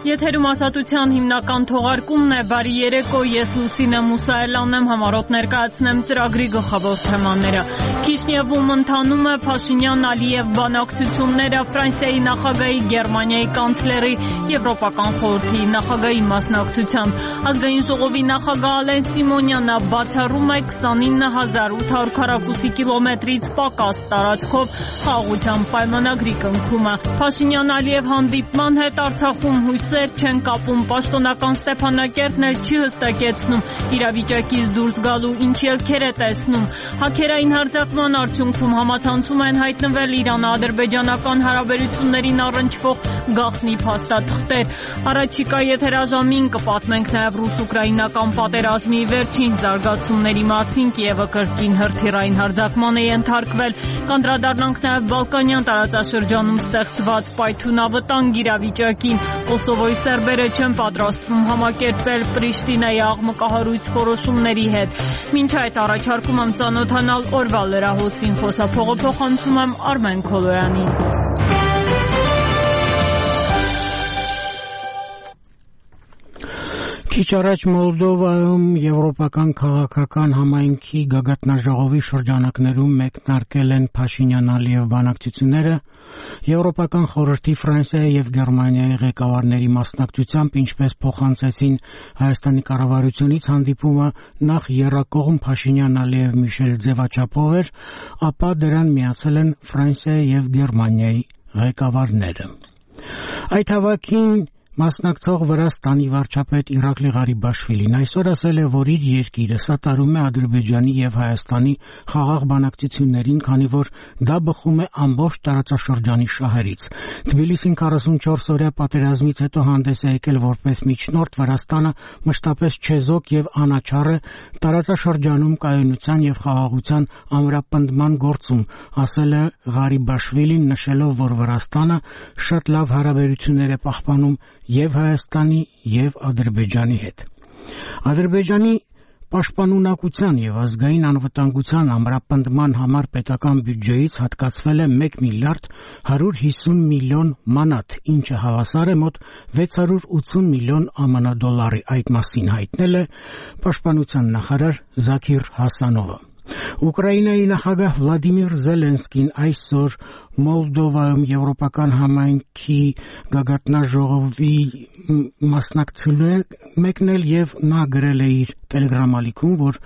Եթերում ազատության հիմնական թողարկումն է, բարի երեկո, ես Լուսինե Մուսայելյանն եմ, համառոտ ներկայացնեմ ծրագրի գլխավոր թեմաները։ Քիշնևում ընթանում է Փաշինյան-Ալիև բանակցությունները, Ֆրանսիայի նախագահի, Գերմանիայի կանցլերի, Եվրոպական խորհրդի նախագահի մասնակցությամբ։ Ազգային ժողովի նախագահ Ալեն Սիմոնյանը բացառում է 29,800 քառակուսի կիլոմետրից պակաս տարածքով խաղաղության պայմանագրի կնքումը։ Փաշինյան-Ալիև հանդիպման հետ Արցախում հույսեր չեն կապում, պաշտոնական Ստեփանակերտն էլ չի հստակեցնում իրավիճակից դուրս գալու ինչ ելքեր է տեսնում։ Հաքերային հարձակման արդյունքում համացանցում են հայտնվել Իրան-ադրբեջանական հարաբերություններին առնչվող գաղտնի փաստաթղթեր։ Առաջիկա եթերաժամին կպատմենք նաև ռուս-ուկրաինական պատերազմի վերջին զարգացումների մասին, Կիևը կրկին հրթիռային հարձակման է ենթարկվել։ Կանդրադառնանք նաև Բալկանյան տարածաշրջանում ստեղծված պայթունավտանգ իրավիճակին։ Կոսովոյի սերբերը չեն պատրաստվում համակերպվել Պրիշտինայի աղմկահարույց որոշումների հետ։ Մինչ այդ առաջարկում եմ ծանոթանալ օրվա լրահոսին, խոսափողոցում եմ Արմեն Քոլոյանին։ Քիչ առաջ Մոլդովայում Եվրոպական քաղաքական համայնքի գագաթնաժողովի շրջանակներում մեկնարկել են Փաշինյան-Ալիև բանակցությունները, Եվրոպական խորհրդի, Ֆրանսիայի եւ Գերմանիայի ղեկավարների մասնակցությամբ, ինչպես փոխանցեցին Հայաստանի կառավարությունից, հանդիպումը նախ եռակողմ Փաշինյան-Ալիև Միշել ձևաչափով էր, ապա դրան միացել են Ֆրանսիայի եւ Գերմանիայի ղեկավարները։ Այդ հավաքին մասնակցող Վրաստանի վարչապետ Իրակլի Ղարիբաշվիլին այսօր ասել է, որ իր երկիրը սատարում է Ադրբեջանի եւ Հայաստանի խաղաղ բանակցություններին, քանի որ դա բխում է ամբողջ տարածաշրջանի շահերից։ Թբիլիսին 44-օրյա պատերազմից հետո հանդես է եկել որպես միջնորդ, Վրաստանը մշտապես չեզոք եւ անաչառ է տարածաշրջանում կայունության եւ խաղաղության ամրապնդման գործում, ասել է Ղարիբաշվիլին, նշելով, որ Վրաստանը շատ լավ հարաբերություններ է պահպանում եւ Հայաստանի եւ Ադրբեջանի հետ։ Ադրբեջանի պաշտպանունակության եւ ազգային անվտանգության ամրապնդման համար պետական բյուջեից հատկացվել է 1 միլիարդ 150 միլիոն մանատ, ինչը հավասար է մոտ 680 միլիոն ԱՄՆ դոլարի։ Այդ մասին հայտնել է պաշտպանության նախարար Զաքիր Հասանովը։ Ուկրաինայի նախագահ Վլադիմիր Զելենսկին այսօր Մոլդովայում Եվրոպական համայնքի գագաթնաժողովի մասնակցելու է մեկնել եւ նա գրել է իր տելեգրամալիքում, որ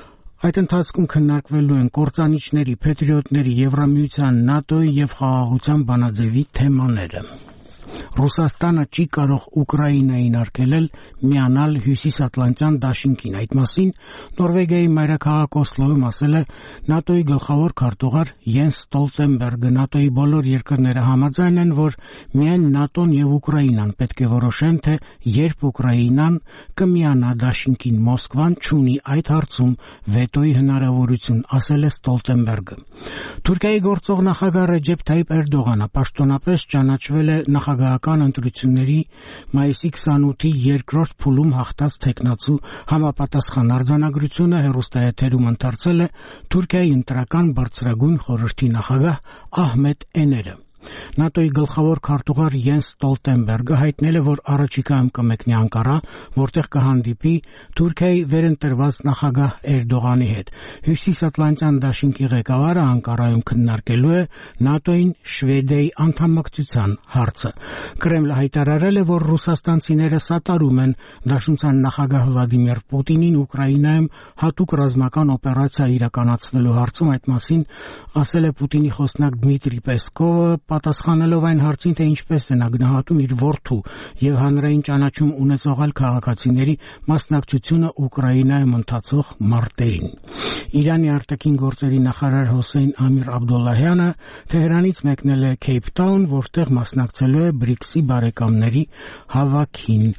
այդ ընթացքում քննարկվելու են կործանիչների, փետրիոտների, Եվրամիության, ՆԱՏՕ-ի եւ խաղաղության բանաձևի թեմաները։ Ռուսաստանը չի կարող Ուկրաինային արգելել միանալ Հյուսիսատլանտյան դաշինքին։ Այդ մասին Նորվեգիայի մայրաքաղաք Օսլոյում ասել է ՆԱՏՕ-ի գլխավոր քարտուղար Յենս Ստոլտենբերգը։ ՆԱՏՕ-ի բոլոր երկրները համաձայն են, որ միայն ՆԱՏՕ-ն եւ Ուկրաինան պետք է որոշեն, թե երբ Ուկրաինան կմիանա դաշինքին։ Մոսկվան չունի այդ հարցում վետոյի հնարավորություն, ասել է Ստոլտենբերգը։ Թուրքիայի գործող նախագահ Ռեջեփ Թայիփ Էրդողանը պաշտոնապես ճանաչվել է նախագահական ընտրությունների մայիսի 28-ի երկրորդ փուլում հաղթած թեկնածու համապատասխան արձանագրությունը հեռուստաեթերում ընթերցել է Թուրքիայի ընտրական բարձրագույն խորհրդի նախագահ Ահմեդ Էները։ ՆԱՏՕ-ի գլխավոր քարտուղար Յենս Ստոլտենբերգը հայտնել է, որ առաջիկայում կմեկնի Անկարա, որտեղ կհանդիպի Թուրքիայի վերընտրված նախագահ Էրդողանի հետ։ Հյուսիսատլանտյան դաշինքի ղեկավարը Անկարայում քննարկելու է ՆԱՏՕ-ին Շվեդիայի անդամակցության հարցը։ Կրեմլը հայտարարել է, որ ռուսաստանցիները սատարում են դաշնության նախագահ Վլադիմիր Պուտինին Ուկրաինայում հատուկ ռազմական օպերացիա իրականացնելու հարցում։ Այդ մասին ասել է Պուտինի խոսնակ Դմիտրի Պեսկովը, պատասխանելով այն հարցին, թե ինչպես է նա գնահատում իր որդու եւ հանրային ճանաչում ունեցող այլ քաղաքացիների մասնակցությունը Ուկրաինայում ընթացող մարտերին։ Իրանի արտաքին գործերի նախարար Հոսեյն Ամիր Աբդոլլահյանը Թեհրանից մեկնել է Քեյփթաուն, որտեղ մասնակցելու է BRICS-ի բարեկամների հավաքին։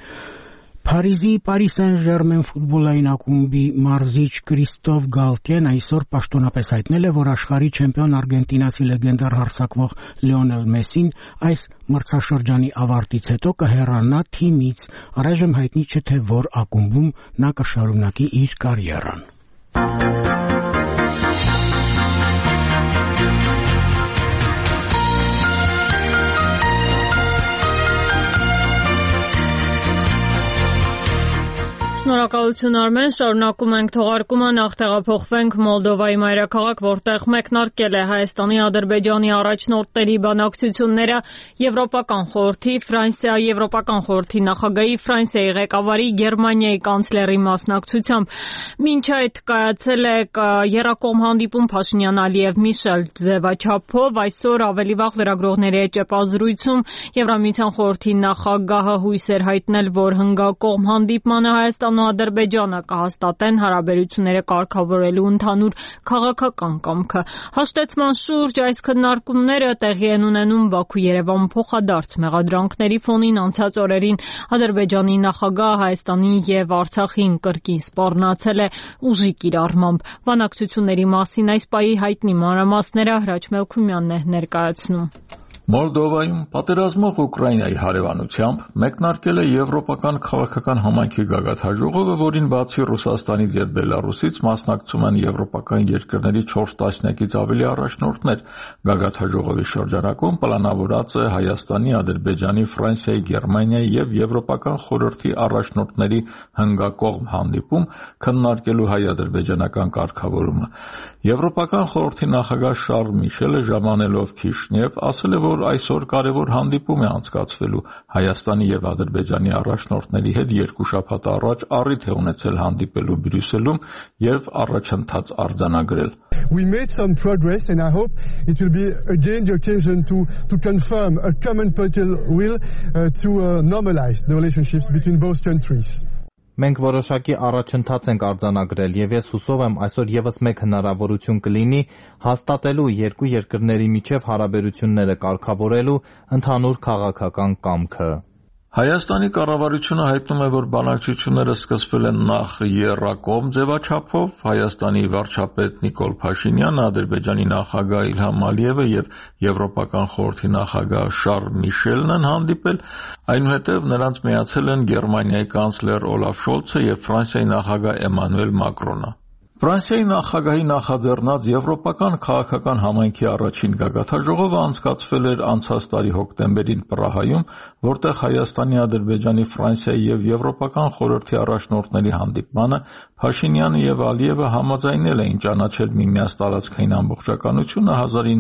Փարիզի Paris Saint-Germain ֆուտբոլային ակումբի մարզիչ Կրիստոֆ Գալտիեն այսօր պաշտոնապես հայտնել է, որ աշխարհի չեմպիոն արգենտինացի լեգենդար հարձակվող Լիոնել Մեսին այս մրցաշրջանի ավարտից հետո կհեռանա թիմից։ Առայժմ հայտնի չէ, թե որ ակումբում նա կշարունակի իր կարիերան։ Շնորհակալություն Արմեն, շարունակում ենք թողարկումը, նախ տեղափոխվենք Մոլդովայի մայրաքաղաք, որտեղ մեկնարկել է Հայաստանի, Ադրբեջանի առաջնորդների բանակցությունները Եվրոպական խորհրդի, Ֆրանսիայի Եվրոպական խորհրդի նախագահի, Ֆրանսիայի ղեկավարի, Գերմանիայի կանցլերի մասնակցությամբ։ Մինչ այդ կայացել է եռակողմ հանդիպում Փաշինյան-Ալիև Միշել ձևաչափով, այսօր ավելի վաղ լրագրողների հետ ճեպազրույցում Եվրամիության խորհրդի նախագահը հույս էր հայտնել, որ հնգակողմ հանդիպմանը Հայաստանն ու Ադրբեջանը կհաստատեն հարաբերությունները կարգավորելու ընդհանուր քաղաքական կամքը։ Հաշտեցման շուրջ այս քննարկումները տեղի են ունենում Բաքու-Երևան փոխադարձ մեղադրանքների ֆոնին անցած օրերին Ադրբեջանի նախագահը Հայաստանի եւ Արցախին կրկին սպառնացել է ուժի կիրառմամբ։ Բանակցությունների մասին այս պահի հայտնի մանրամասները Հրաչ Մելքումյանն է ներկայացնում։ Մոլդովայում պատերազմող Ուկրաինայի հարևանությամբ մեկնարկել է Եվրոպական քաղաքական համայնքի գագաթաժողովը, որին բացի Ռուսաստանից եւ Բելարուսից մասնակցում են եվրոպական երկրների 4 տասնյակից ավելի առաջնորդներ։ Գագաթաժողովի շրջանակում պլանավորած է Հայաստանի, Ադրբեջանի, Ֆրանսիայի, Գերմանիայի եւ Եվրոպական խորհրդի առաջնորդների հնգակողմ հանդիպում քննարկելու հայ-ադրբեջանական կարգավորումը։ Եվրոպական խորհրդի նախագահ Շարլ Միշելը ժամանելով Քիշնև ասել է, որ այսօր կարևոր հանդիպում է անցկացվելու Հայաստանի եւ Ադրբեջանի առաջնորդների հետ 2 շաբաթ առաջ առիթ է ունեցել հանդիպելու Բրյուսելում եւ առաջընթաց արձանագրել։ We made some progress and I hope it will be again the occasion to confirm a common political will to normalize the relationships between both countries. Մենք որոշակի առաջընթաց ենք արձանագրել եւ ես հուսով եմ այսօր եւս մեկ հնարավորություն կլինի հաստատելու երկու երկրների միջև հարաբերությունները կարգավորելու ընդհանուր քաղաքական կամքը։ Հայաստանի կառավարությունը հայտնում է, որ բանակցությունները սկսվել են նախ եռակողմ ձևաչափով, Հայաստանի վարչապետ Նիկոլ Փաշինյանը, Ադրբեջանի նախագահ Իլհամ Ալիևը եւ Եվրոպական խորհրդի նախագահ Շարլ Միշելն են հանդիպել, այնուհետև նրանց միացել են Գերմանիայի կանցլեր Օլաֆ Շոլցը եւ Ֆրանսիայի նախագահ Էմանուել Մակրոնը։ Ֆրանսիայի նախագահի նախաձեռնած Եվրոպական քաղաքական համայնքի առաջին գագաթաժողովը անցկացվել էր անցած տարի հոկտեմբերին Պրահայում, որտեղ Հայաստանի, Ադրբեջանի, Ֆրանսիայի եւ Եվրոպական խորհրդի առաջնորդների հանդիպմանը Փաշինյանը եւ Ալիևը համաձայնել էին ճանաչել միմյանց տարածքային ամբողջականությունը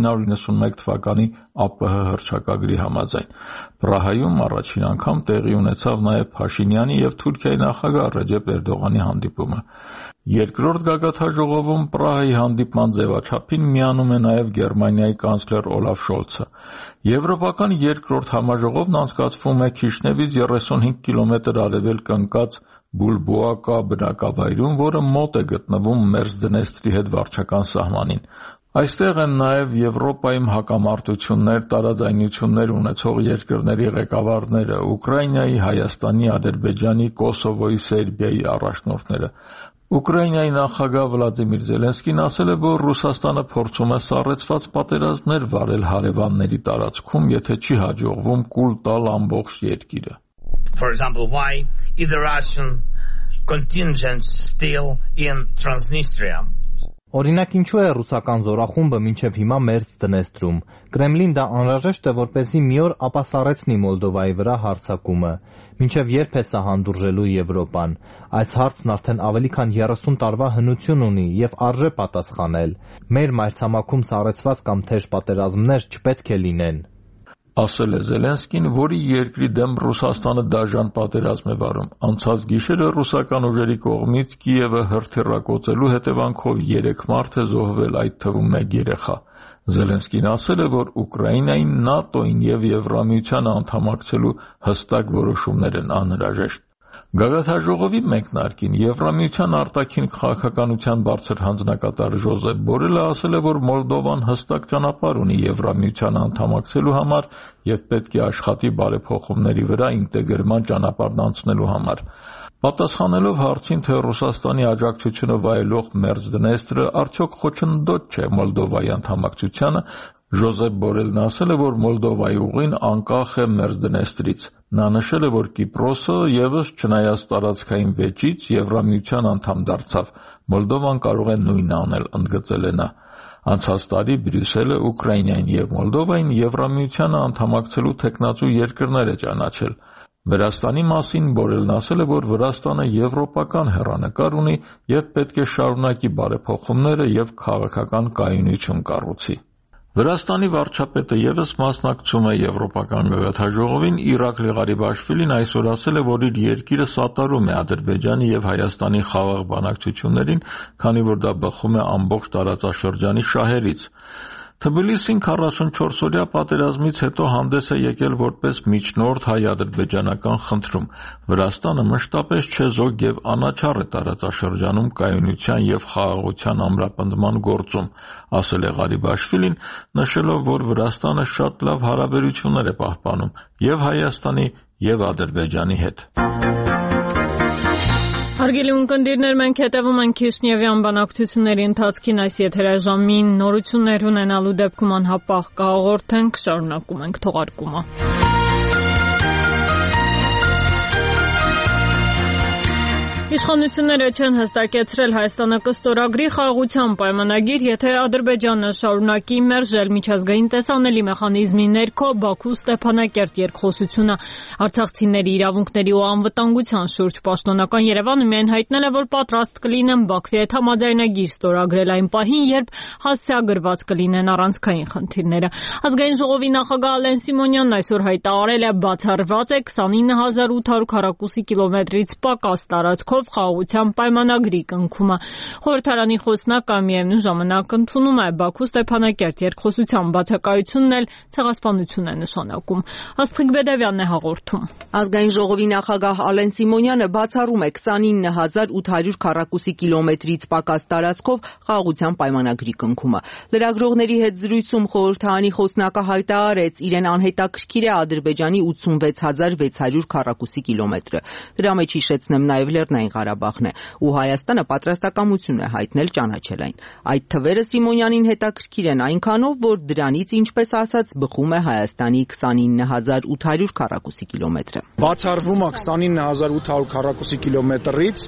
1991 թվականի ԱՊՀ հռչակագրի համաձայն։ Պրահայում առաջին անգամ տեղի ունեցավ նաեւ Փաշինյանի եւ Թուրքիայի նախագահ Ռեջեփ Էրդողանի հանդիպումը։ Երկրորդ գագաթաժողովում Պրահայի հանդիպման ձևաչափին միանում է նաև Գերմանիայի կանցլեր Օլաֆ Շոլցը։ Եվրոպական երկրորդ համաժողովն անցկացվում է Քիշնևից 35 կիլոմետր արևելք ընկած Բուլբուակա բնակավայրում, որը մոտ է գտնվում Մերձդնեստրի հետ վարչական սահմանին։ Այստեղ են նաև Եվրոպայում հակամարտություններ, տարաձայնություններ ունեցող երկրների ղեկավարները, Ուկրաինայի, Հայաստանի, Ադրբեջանի, Կոսովոյի, Սերբիայի առաջնորդները։ Ուկրաինայի նախագահ Վլադիմիր Զելենսկին ասել է, որ Ռուսաստանը փորձում է սառեցված պատերազմներ վարել հարևանների տարածքում, եթե չի հաջողվում կուլ տալ ամբողջ երկիրը։ For example, why is the Russian contingent still in Transnistria? Օրինակ ինչու է ռուսական զորախումբը մինչև հիմա Մերձդնեստրում։ Կրեմլին դա անհրաժեշտ է, որպեսզի մի օր ապասառեցնի Մոլդովայի վրա հարձակումը։ Մինչև երբ է սա հանդուրժելու Եվրոպան։ Այս հարցն արդեն ավելի քան 30 տարվա հնություն ունի եւ արժե պատասխանել։ Մեր մայրցամաքում սառեցված կամ թեժ պատերազմներ չպետք է լինեն։ Ասել է Զելենսկին, որի երկրի դեմ Ռուսաստանը դաժան պատերազմ է վարում։ Անցած գիշերը ռուսական ուժերի կողմից Կիևը հրթիռակոծելու հետևանքով 3 մարդ է զոհվել, այդ թվում 1 երեխա։ Զելենսկին ասել է, որ Ուկրաինային ՆԱՏՕ-ին եւ Եվրամիությանը անդամակցելու հստակ որոշումներ են անհրաժեշտ։ Գագաթաժողովի մեկնարկին Եվրամիության արտաքին քաղաքականության բարձր հանձնակատար Ժոզեփ Բորելը ասել է, որ Մոլդովան հստակ ճանապարհ ունի Եվրամիությանը անդամակցելու համար եւ պետք է աշխատի բարեփոխումների վրա ինտեգրման ճանապարհն անցնելու համար։ Պատասխանելով հարցին, թե Ռուսաստանի աջակցությունը վայելող Մերձդնեստրը արդյոք խոչընդոտ չէ Մոլդովայի անդամակցությանը, Ժոզեփ Բորելն ասել է, որ Մոլդովայի ուղին անկախ է Մերձդնեստրից։ Նա նշել է, որ Կիպրոսը եւս չնայած տարածքային վեճից Եվրամիության անդամ դարձավ, Մոլդովան կարող է նույնն անել, ընդգծել է նա։ Անցած տարի Բրյուսելը Ուկրաինային եւ Մոլդովային Եվրամիությանը անդամակցելու թեկնածու երկրներ է ճանաչել։ Վրաստանի մասին Բորելն ասել է, որ Վրաստանը եվրոպական հեռանկար ունի եւ պետք է շարունակի բարեփոխումները եւ քաղաքական կայունություն կառուցի։ Վրաստանի վարչապետը եւս մասնակցում է Եվրոպական գագաթնաժողովին։ Իրակլի Ղարիբաշվիլին այսօր ասել է, որ իր երկիրը սատարում է Ադրբեջանի եւ Հայաստանի խաղաղ բանակցություններին, քանի որ դա բխում է ամբողջ տարածաշրջանի շահերից։ Թբիլիսին 44-օրյա պատերազմից հետո հանդես է եկել որպես միջնորդ հայ-ադրբեջանական խնդրում։ Վրաստանը մշտապես չեզոք եւ անաչառ է տարածաշրջանում կայունության եւ խաղաղության ամրապնդման գործում, ասել է Ղարիբաշվիլին, նշելով, որ Վրաստանը շատ լավ հարաբերություններ է պահպանում եւ Հայաստանի եւ Ադրբեջանի հետ։ Հարգելի ունկնդիրներ, մենք հետևում ենք Քիշնևյան բանակցությունների ընթացքին, այս եթերաժամին նորություններ ունենալու դեպքում անհապաղ կհաղորդենք, շարունակում ենք թողարկումը։ Իշխանությունները չեն հստակեցրել Հայաստանը կստորագրի խաղաղության պայմանագիր, եթե Ադրբեջանը շարունակի մերժել միջազգային տեսանելի մեխանիզմի ներքո Բաքու-Ստեփանակերտ երկխոսությունը արցախցիների իրավունքների ու անվտանգության շուրջ։ Պաշտոնական Երևանը միայն հայտնել է, որ պատրաստ կլինեն Բաքվի հետ համաձայնագիր ստորագրել այն պահին, երբ հասցեագրված կլինեն առանցքային խնդիրները։ Ազգային ժողովի նախագահ Ալեն Սիմոնյանն այսօր հայտարարել է, բացառված է 29800 քառակուսի կիլոմետրից պակաս տարածքով խաղաղության պայմանագրի կնքումը։ Խորհրդարանի խոսնակը միևնույն ժամանակ ընդունում է Բաքու-Ստեփանակերտ երկխոսության բացակայությունն էլ ցեղասպանություն է նշանակում։ Աստղիկ Բեդևյանն է հաղորդում։ Ազգային ժողովի նախագահ Ալեն Սիմոնյանը բացառում է 29800 քառակուսի կիլոմետրից պակաս տարածքով խաղաղության պայմանագրի կնքումը։ Լրագրողների հետ զրույցում խորհրդարանի խոսնակը հայտարարեց, իրեն անհետաքրքիր է Ադրբեջանի 86600 քառակուսի կիլոմետրը։ Դրա մեջ հիշեցնեմ նաև Լեռնային Ղարաբաղն է, ու Հայաստանը պատրաստակամություն է հայտնել ճանաչել այն։ Այդ թվերը Սիմոնյանին հետաքրքիր են այնքանով, որ դրանից, ինչպես ասած, բխում է Հայաստանի 29800 քառակուսի կիլոմետրը։ Բացառվում է 29800 քառակուսի կիլոմետրից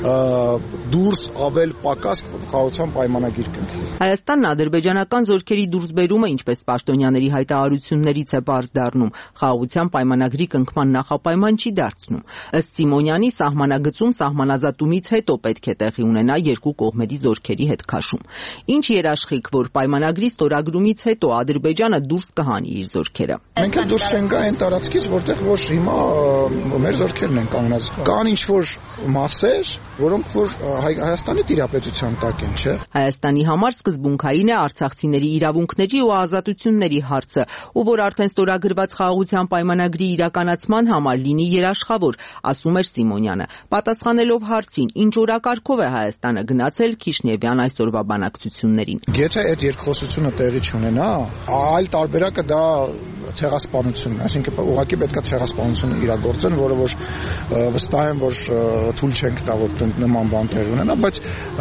դուրս ավել պակաս խաղաղության պայմանագիր կնքի։ Հայաստանն ադրբեջանական զորքերի դուրսբերումը, ինչպես պաշտոնյաների հայտարարություններից է բարձ դառնում, խաղաղության պայմանագրի կնքման նախապայման չի դարձնում։ Ըստ Սիմոնյանի, սահմանագծում սահմանազատումից հետո պետք է տեղի ունենա երկու կողմերի զորքերի հետ քաշում։ Ինչ երաշխիք, որ պայմանագրի ստորագրումից հետո Ադրբեջանը դուրս կհանի իր զորքերը։ Մենք էլ դուրս չենք գա այն տարածքից, որտեղ որ հիմա մեր զորքերն են կանգնած։ Կան ինչ-որ մասեր, որոնք որ Հայաստանի տիրապետության տակ են, չէ՞։ Հայաստանի համար սկզբունքային է արցախցիների իրավունքների ու ազատությունների հարցը, ու որ արդեն ստորագրված խաղաղության պայմանագրի իրականացման համար լինի երաշխավոր, ասում էր Սիմոնյանը։ Պատասխանելով հարցին, ինչ օրակարգով է Հայաստանը գնացել Քիշնևյան այսօրվա բանակցություններին։ Եթե այդ երկխոսությունը տեղի չունենա, այլ տարբերակը դա ցեղասպանությունն է, այսինքն ուղղակի պետք է ցեղասպանությունը իրագործեն, որը որ վստահ եմ, որ թույլ չենք տա, որ նման բան տեղի ունենա, բայց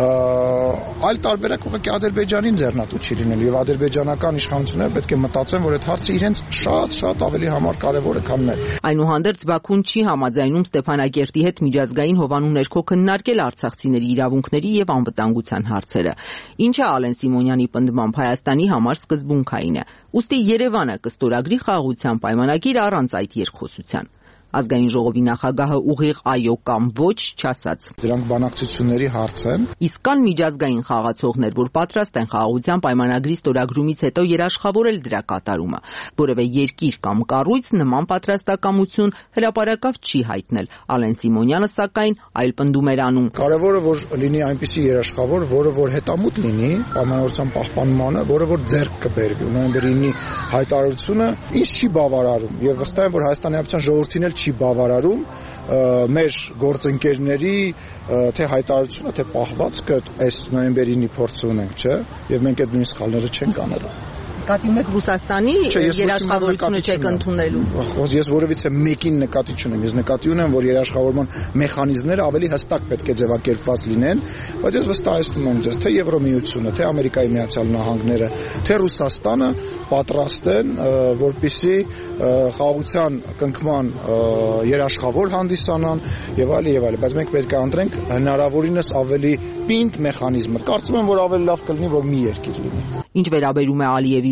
այլ տարբերակ ուղղակի Ադրբեջանին ձեռնատու չի լինելու, եւ ադրբեջանական իշխանությունները պետք է մտածեն, որ այդ հարցը իրենց շատ ավելի համար կարևոր է, քան մեր։ Այնուհանդերձ Բաքուն չի համաձայնում Ստեփանակերտի հետ միջազգային հովանու ներքո քննարկել արցախցիների իրավունքների եւ անվտանգության հարցերը։ Ինչը Ալեն Սիմոնյանի պնդմամբ Հայաստանի համար սկզբունքային է։ Ուստի Երևանը կստորագրի խաղաղության պայմանագիր առանց այդ երկխոսության։ Ազգային ժողովի նախագահը ուղիղ այո կամ ոչ չասաց։ Դրանք բանակցությունների հարց են։ Իսկ կան միջազգային խաղացողներ, որ պատրաստ են խաղաղության պայմանագրի ստորագրումից հետո երաշխավորել դրա կատարումը։ Որևէ երկիր կամ կառույց նման պատրաստակամություն հրապարակավ չի հայտնել։ Ալեն Սիմոնյանը սակայն այլ պնդում էր անում։ Կարևորը որ լինի այնպիսի երաշխավոր, որը որ հետամուտ լինի պայմանավորության պահպանմանը, որը որ ձեռք կբերվի։ Նոյեմբերի 9-ի հայտարարությունը ինչ չի բավարարում եւ վստահ եմ, որ Հայաստանի Հանրապետության ժողովրդին էլ չի բավարարում մեր գործընկերների թե հայտարարությունը, թե պահվածքը այս նոյեմբերի 9-ի փորձը ունենք, չէ՞, եւ մենք այդ նույն սխալները չենք անելու։ Նկատի ունեք Ռուսաստանի երաշխավորությունը չեք ընդունելու։ Ես որևիցե մեկին նկատի չունեմ, ես նկատի ունեմ, որ երաշխավորման մեխանիզմները ավելի հստակ պետք է ձևակերպված լինեն, բայց ես վստահեցնում եմ ձեզ, թե Եվրոմիությունը, թե Ամերիկայի Միացյալ Նահանգները, թե Ռուսաստանը պատրաստ են, որպեսզի խաղաղության կնքման երաշխավոր հանդիսանան եւ այլն, բայց մենք պետք է ընտրենք հնարավորինս ավելի պինդ մեխանիզմը։ Կարծում եմ, որ ավելի լավ կլինի, որ մի երկիր լինի։ Ինչ վերաբերում է Ալիևի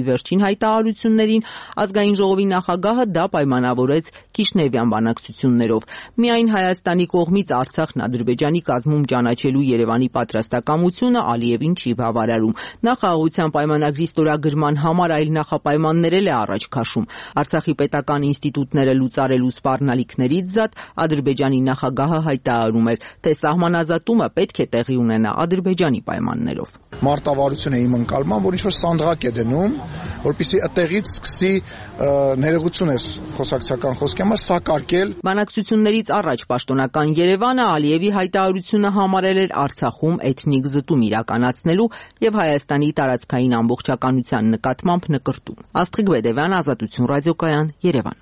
վերջին հայտարարություններին ազգային ժողովի նախագահը դա պայմանավորեց Քիշնևյան բանակցություններով։ Միայն Հայաստանի կողմից Արցախն Ադրբեջանի կազմում ճանաչելու Երևանի պատրաստակամությունը Ալիևին չի բավարարում։ Նա խաղաղության պայմանագրի ստորագրման համար այլ նախապայմաններ է առաջ քաշում։ Արցախի պետական ինստիտուտները լուծարելու սպառնալիքներից զատ Ադրբեջանի նախագահը հայտարարում էր, թե սահմանազատումը պետք է տեղի ունենա Ադրբեջանի պայմաններով։ Մարտավարությունը իմ ընկալման, որ ինչ-որ սանդղակ է դնում, որպեսզի այդտեղից սկսի ներողություն է խոսակցական խոսքի համար սակարկել։ Բանակցություններից առաջ պաշտոնական Երևանը Ալիևի հայտարարությունը համարել էր Արցախում էթնիկ զտում իրականացնելու եւ Հայաստանի տարածքային ամբողջականության նկատմամբ նկրտում։ Աստղիկ Բեդևյան, Ազատություն ռադիոկայան, Երևան։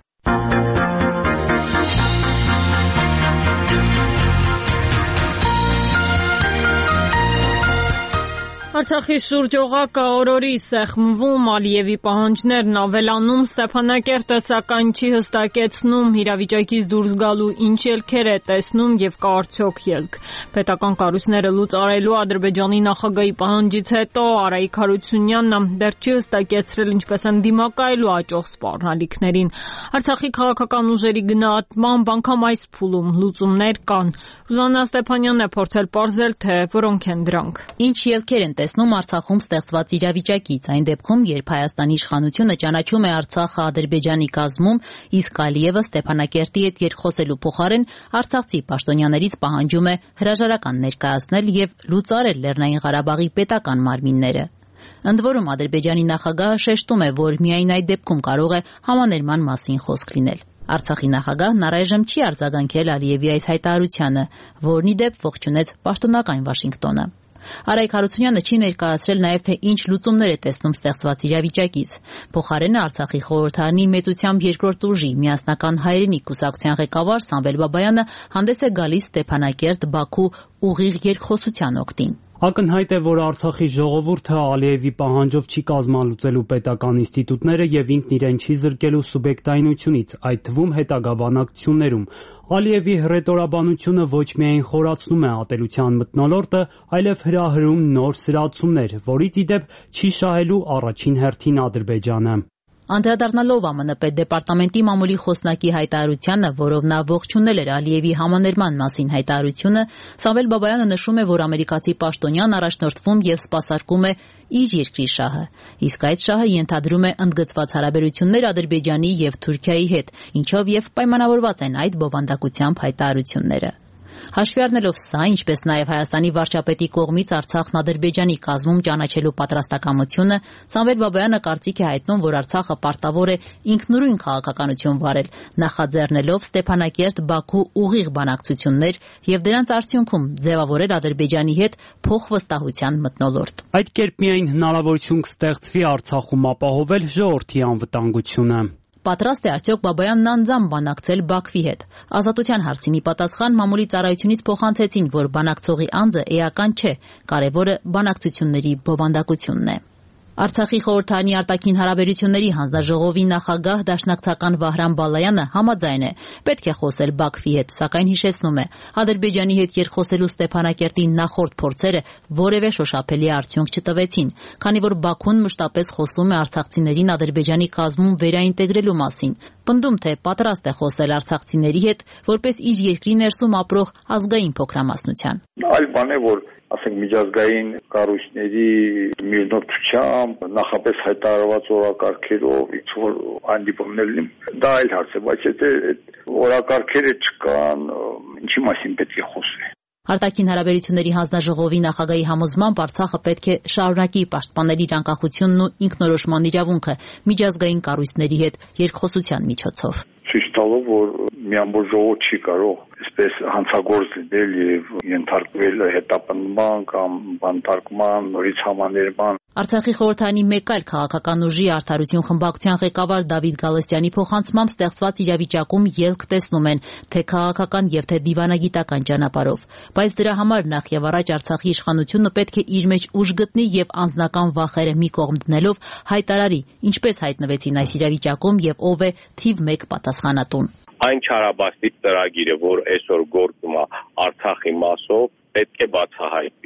Արցախի շուրջ օղակը օրորի սեղմվում, Ալիևի պահանջներն ավելանում, Ստեփանակերտը սակայն չի հստակեցնում իրավիճակից դուրս գալու ինչ ելքեր է տեսնում եւ կա արդյոք ելք։ Պետական կառույցները լուծարելու Ադրբեջանի նախագահի պահանջից հետո Արայիկ Հարությունյանն դեռ չի հստակեցրել ինչպես են դիմակայելու աճող սպառնալիքներին։ Արցախի քաղաքական ուժերի գնահատմամբ անգամ այս փուլում լուծումներ կան։ Ռուզաննա Ստեփանյանն է փորձել պարզել, թե որոնք են դրանք։ Ինչ ելքեր են տեսնում Արցախում ստեղծված իրավիճակից, այն դեպքում, երբ Հայաստանի իշխանությունը ճանաչում է Արցախը Ադրբեջանի կազմում, իսկ Ալիևը Ստեփանակերտի հետ երկխոսելու փոխարեն արցախցի պաշտոնյաներից պահանջում է հրաժարական ներկայացնել եւ լուծարել Լեռնային Ղարաբաղի պետական մարմինները։ Ընդ որում Ադրբեջանի նախագահը շեշտում է, որ միայն այդ դեպքում կարող է համաներման մասին խոսք լինել։ Արցախի նախագահն առայժմ չի արձագանքել Ալիևի այս հայտարարությանը, որն ի դեպ ողջունեց պաշտոնական Վաշինգտոնը։ Արայիկ Հարությունյանը չի ներկայացրել նաև թե ինչ լուծումներ է տեսնում ստեղծված իրավիճակից։ Փոխարենը Արցախի խորհրդարանի մեծությամբ երկրորդ ուժի միասնական հայրենիք կուսակցության ղեկավար Սամվել Բաբայանը հանդես է գալիս Ստեփանակերտ-Բաքու ուղիղ երկխոսության օգտին։ Ակնհայտ է, որ Արցախի ժողովուրդը Ալիևի պահանջով չի կազմալուծելու պետական ինստիտուտները եւ ինքն իրեն չի զրկելու սուբյեկտայնությունից, այդ թվում հետագա բանակցություններում։ Ալիևի հռետորաբանությունը ոչ միայն խորացնում է ատելության մթնոլորտը, այլև հրահրում նոր սրացումներ, որից ի դեպ չի շահելու առաջին հերթին Ադրբեջանը։ Անդրադառնալով ԱՄՆ պետդեպարտամենտի մամուլի խոսնակի հայտարարությանը, որով նա ողջունել էր Ալիևի համաներման մասին հայտարարությունը, Սամվել Բաբայանը նշում է, որ ամերիկացի պաշտոնյան առաջնորդվում եւ սպասարկում է իր երկրի շահը, իսկ այդ շահը ենթադրում է ընդգծված հարաբերություններ Ադրբեջանի եւ Թուրքիայի հետ, ինչով եւ պայմանավորված են այդ բովանդակությամբ հայտարարությունները։ Հաշվի առնելով սա, ինչպես նաև Հայաստանի վարչապետի կողմից Արցախն Ադրբեջանի կազմում ճանաչելու պատրաստակամությունը, Սամվել Բաբայանը կարծիք է հայտնում, որ Արցախը պարտավոր է ինքնուրույն քաղաքականություն վարել, նախաձեռնելով Ստեփանակերտ-Բաքու ուղիղ բանակցություններ եւ դրանց արդյունքում ձևավորել Ադրբեջանի հետ փոխվստահության մթնոլորտ։ Այդ կերպ միայն հնարավորություն կստեղծվի Արցախում ապահովել ժողովրդի անվտանգությունը։ Պատրաստ է արդյոք Բաբայանն անձամբ բանակցել Բաքվի հետ։ Ազատության հարցինի պատասխան մամուլի ծառայությունից փոխանցեցին, որ բանակցողի անձը էական չէ, կարևորը բանակցությունների բովանդակությունն է։ Արցախի խորհրդարանի արտաքին հարաբերությունների հանձնաժողովի նախագահ դաշնակցական Վահրամ Բալայանը համաձայն է, պետք է խոսել Բաքվի հետ, սակայն հիշեցնում է, Ադրբեջանի հետ երկխոսելու Ստեփանակերտի նախորդ փորձերը որևէ շոշափելի արդյունք չտվեցին, քանի որ Բաքուն մշտապես խոսում է արցախցիներին Ադրբեջանի կազմում վերաինտեգրելու մասին, պնդում թե պատրաստ է խոսել արցախցիների հետ, որպես իր երկրի ներսում ապրող ազգային փոքրամասնության։ Այլ բան է, որ ասենք միջազգային կառույցների միլնորդությամբ նախապես հայտարարված օրակարգերով ինչ-որ հանդիպումներ լինեն, դա այլ հարց է, բայց եթե օրակարգերը չկան, ինչի մասին պետք է խոսվի։ Արտաքին հարաբերությունների հանձնաժողովի նախագահի համոզմամբ Արցախը պետք է շարունակի պաշտպանել իր անկախությունն ու ինքնորոշման իրավունքը միջազգային կառույցների հետ երկխոսության միջոցով։ Ցույց տալով, որ մի ամբողջ ժողովուրդ չի կարող այսպես հանցագործ լինել եւ ենթարկվել հետապնդման կամ բանտարկման, նորից համաներման։ Արցախի խորհրդարանի մեկ այլ քաղաքական ուժի Արդարություն խմբակցության ղեկավար Դավիթ Գալստյանի փոխանցմամբ ստեղծված իրավիճակում ելք տեսնում են թե քաղաքական եւ թե դիվանագիտական ճանապարհով, բայց դրա համար նախ եւ առաջ Արցախի իշխանությունը պետք է իր մեջ ուժ գտնի եւ անձնական վախերը մի կողմ դնելով հայտարարի, ինչպես հայտնվեցին այս իրավիճակում եւ ով է թիվ 1 պատասխանատուն։ Այն չարաբաստիկ ծրագիրը, որ այսօր գործում է Արցախի մասով, պետք է բացահայտվի։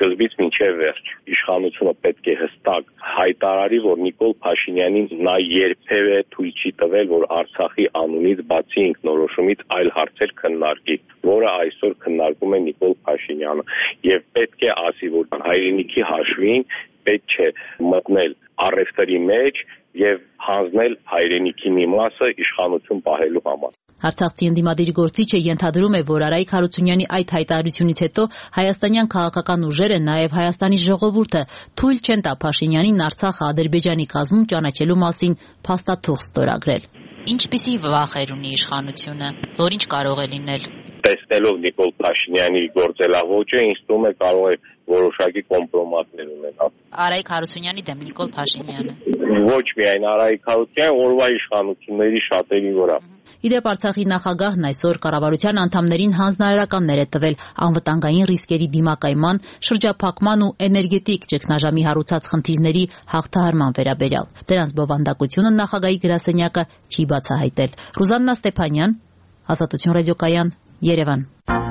սկզբից մինչև վերջ։ Իշխանությունը պետք է հստակ հայտարարի, որ Նիկոլ Փաշինյանին նա երբևէ թույլ չի տվել, որ Արցախի անունից բացի ինքնորոշումից այլ հարցեր քննարկի, որը այսօր քննարկում է Նիկոլ Փաշինյանը, եւ պետք է ասի, որ հայրենիքի հաշվին պետք չէ մտնել առևտրի մեջ եւ հանձնել հայրենիքի մի մասը իշխանություն պահելու համար։ Արցախցի ընդդիմադիր գործիչը ենթադրում է, որ Արայիկ Հարությունյանի այդ հայտարարությունից հետո հայաստանյան քաղաքական ուժերը, նաև Հայաստանի ժողովուրդը թույլ չեն տա Փաշինյանին Արցախը Ադրբեջանի կազմում ճանաչելու մասին փաստաթուղթ ստորագրել։ Ինչպիսի վախեր ունի իշխանությունը, որ ինչ կարող է լինել։ Տեսնելով Նիկոլ Փաշինյանի գործելավոճը, ինձ թվում է կարող է որոշակի կոմպրոմատներ ունենալ։ Արայիկ Հարությունյանի դեմ Նիկոլ Փաշինյանը։ Ոչ միայն Արայիկ Հարությունյանը, օրվա իշխանությունների շատերի վրա։ Իդեպ Արցախի նախագահն այսօր կառավարության անդամներին հանձնարարականներ է տվել անվտանգային ռիսկերի դիմակայման, շրջափակման ու էներգետիկ ճգնաժամի հարուցած խնդիրների հաղթահարման վերաբերյալ։ Դրանց բովանդակությունը նախագահի գրասենյակը չի բացահայտել։ Ռուզաննա Ստեփանյան, Ազատություն ռադիոկայան, Երևան։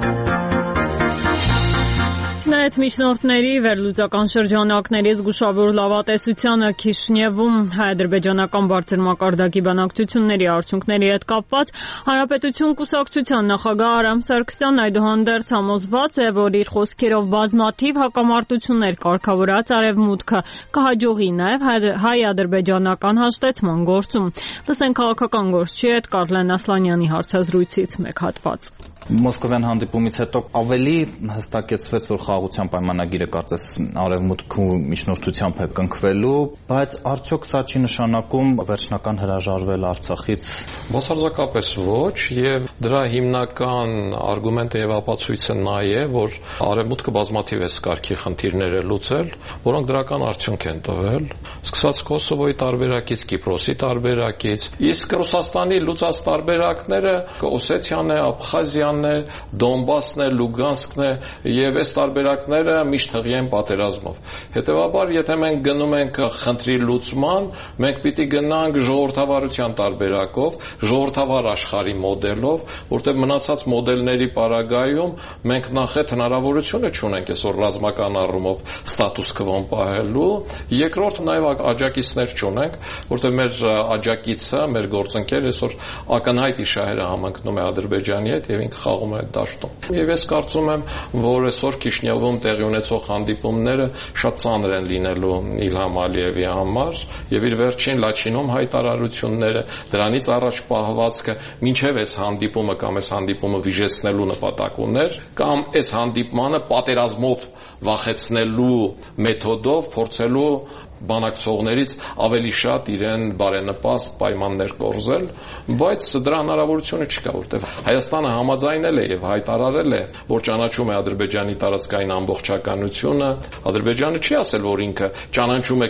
Չնայած միջնորդների վերլուծական շրջանակների զգուշավոր լավատեսությանը Քիշնևում հայ-ադրբեջանական բարձր մակարդակի բանակցությունների արդյունքների հետ կապված Հանրապետություն կուսակցության նախագահ Արամ Սարգսյանն այդուհանդերձ համոզված է, որ իր խոսքերով բազմաթիվ հակամարտություններ կարգավորած Արևմուտքը կհաջողի նաև հայ-ադրբեջանական հաշտեցման գործում։ Լսենք քաղաքական գործչի հետ Կարլեն Ասլանյանի հարցազրույցից մեկ հատված։ Մոսկովյան հանդիպումից հետո ավելի հստակեցվեց, որ խաղաղության պայմանագիրը կարծես Արևմուտքի միջնորդությամբ է կնքվելու, բայց արդյոք սա չի նշանակում վերջնական հրաժարվել Արցախից։ Բացարձակապես ոչ, եւ դրա հիմնական արգումենտը եւ ապացույցը նա է, որ Արևմուտքը բազմաթիվ է սկարքի խնդիրներ է լուծել, որոնք դրական արդյունք են տվել, սկսած Կոսովոյի տարբերակից, Կիպրոսի տարբերակից, իսկ Ռուսաստանի լուծած տարբերակները Օսեթիան է, Աբխազիան Դոնբասն է, Լուգանսկն է եւ այս տարբերակները միշտ հղի են պատերազմով։ Հետեւաբար, եթե մենք գնում ենք խնդրի լուծման, մենք պիտի գնանք ժողովրդավարության տարբերակով, ժողովրդավար աշխարհի մոդելով, որտեղ մնացած մոդելների պարագայում մենք նախ այդ հնարավորությունը չունենք այսօր ռազմական առումով ստատուս քվոն պահելու, երկրորդ նաեւ աջակիցներ չունենք, որտեղ մեր աջակիցը, մեր գործընկերը այսօր ակնհայտ իշահերը համընկնում է Ադրբեջանի հետ եւ խաղում է դաշտում։ Եվ ես կարծում եմ, որ այսօր Քիշնևում տեղի ունեցող հանդիպումները շատ ծանր են լինելու Իլհամ Ալիևի համար եւ իր վերջին Լաչինում հայտարարությունները, դրանից առաջ պահվածքը մինչեւ այս հանդիպումը կամ այս հանդիպումը վիժեցնելու նպատակ ուներ, կամ այս հանդիպմանը պատերազմով վախեցնելու մեթոդով փորձելու բանակցողներից ավելի շատ իրեն բարենպաստ պայմաններ կորզել, բայց դրա հնարավորությունը չկա, որտեղ Հայաստանը համաձայնել է եւ հայտարարել է, որ ճանաչում է Ադրբեջանի տարածքային ամբողջականությունը, Ադրբեջանը չի ասել, որ ինքը ճանաչում է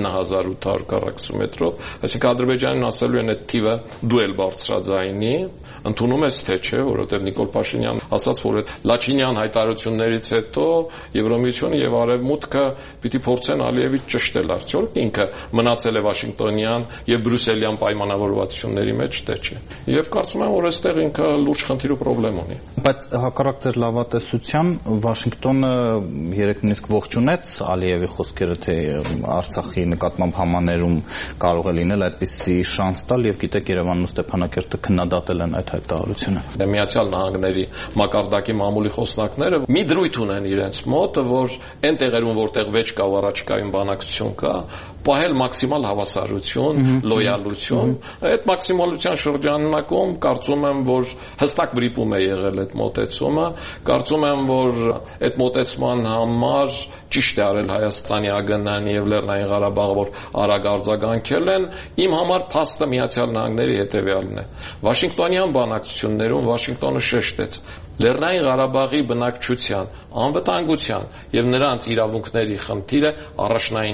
29800 քառակուսի մետրով, այսինքն Ադրբեջանին ասելու են այդ թիվը դու էլ բարձրաձայնի, ընդունում ես թե չէ, որովհետեւ Նիկոլ Փաշինյանն ասաց, որ այդ Լաչինյան հայտարարություններից հետո Եվրոմիությունը եւ Արևմուտքը պիտի փորձեն Ալիևի ճշտել արդյոք ինքը մնացել է Վաշինգտոնյան եւ բրյուսելյան պայմանավորվածությունների մեջ թե չէ։ Եվ կարծում եմ, որ այստեղ ինքը լուրջ խնդիր ու խնդրեմ ունի։ Բայց հակառակ ձեր լավատեսության Վաշինգտոնը երեք նույնիսկ ողջունեց Ալիևի խոսքերը, թե Արցախի նկատմամբ համաներում կարող է լինել այդպիսի շանս տալ եւ գիտեք Երևանն ու Ստեփանակերտը քննադատել են այդ հայտարարությունը։ Միացյալ Նահանգների մակարդակի մամուլի խոսնակները մի դրույթ ունեն իրենց մոտ, որ այն տեղերում, որտեղ վեճ կա ու առաջկայում բանակցություն կա, պահել մաքսիմալ հավասարություն, լոյալություն։ Այդ մաքսիմալության շրջանակում կարծում եմ, որ հստակ վրիպում է եղել այդ մոտեցումը, կարծում եմ, որ այդ մոտեցման համար ճիշտ է արել Հայաստանի ԱԳՆ-ն եւ Լեռնային Ղարաբաղը, որ արագ արձագանքել են, իմ համար փաստը Միացյալ Նահանգների հետեւյալն է։ Վաշինգտոնյան բանակցություններում Վաշինգտոնը շեշտեց Լեռնային Ղարաբաղի բնակչության անվտանգության եւ նրանց իրավունքների խնդիրը առաջնային են։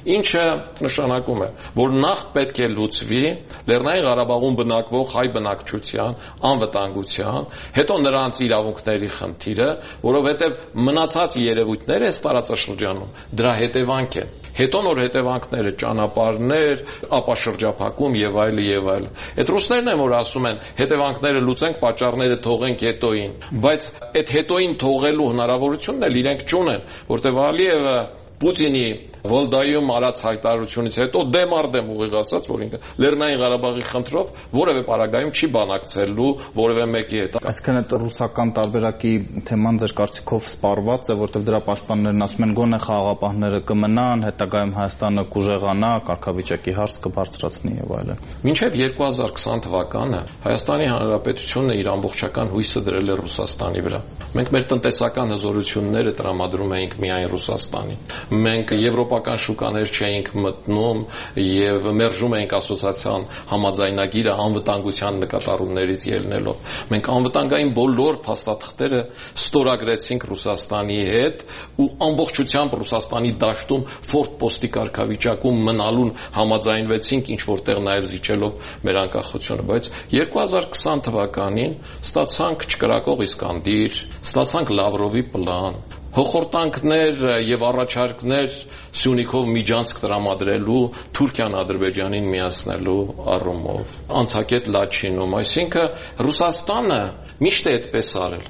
ինչը նշանակում է, որ նախ պետք է լուծվի Լեռնային Ղարաբաղում բնակվող հայ բնակչության անվտանգության, հետո նրանց իրավունքների խնդիրը, որովհետև մնացած երևույթները այս տարածաշրջանում դրա հետևանք են։ Հետո նոր հետևանքները, ճանապարհներ, ապա շրջափակում եւ այլն եւ այլն։ Այդ ռուսներն են, որ ասում են, հետևանքները լուծենք, պատճառները թողենք հետոին, բայց այդ հետոին թողելու հնարավորությունն էլ իրենք չունեն, որտեղ Ալիևը Պուտինի Վոլդայում արած հայտարարությունից հետո դեմ ուղիղ ասած, որ ինքը Լեռնային Ղարաբաղի խնդրով որևէ պարագայում չի բանակցելու որևէ մեկի հետ։ Այսինքն այդ ռուսական տարբերակի թեման ձեր կարծիքով սպառված է, որտեղ դրա պաշտպաններն ասում են գոնե խաղաղապահները կմնան, հետագայում Հայաստանը կուժեղանա, կարգավիճակի հարց կբարձրացնի եւ այլն։ Մինչև 2020 թվականը Հայաստանի Հանրապետությունն իր ամբողջական հույսը դրել է Ռուսաստանի վրա։ Մենք մեր տնտեսական հզորությունները տրամադրում էինք միայն Ռուսաստանին։ Մենք եվրոպական շուկաներ չէինք մտնում եւ մերժում էինք ասոցիացիան համաձայնագիրը անվտանգության նկատառումներից ելնելով։ Մենք անվտանգային բոլոր փաստաթղթերը ստորագրեցինք Ռուսաստանի հետ ու ամբողջությամբ Ռուսաստանի դաշտում ֆորտպոստի կարգավիճակում մնալուն համաձայնվեցինք, ինչ որտեղ նաեւ զիջելով մեր անկախությունը, բայց 2020 թվականին ստացանք չկրակող Իսկանդիր, ստացանք Լավրովի պլան, հոխորտանքներ եւ առաջարկներ Սյունիքով Միջանցք տրամադրելու, Թուրքիան Ադրբեջանին միացնելու առումով, անցակետ Լաչինում, այսինքն Ռուսաստանը միշտ է այդպես արել։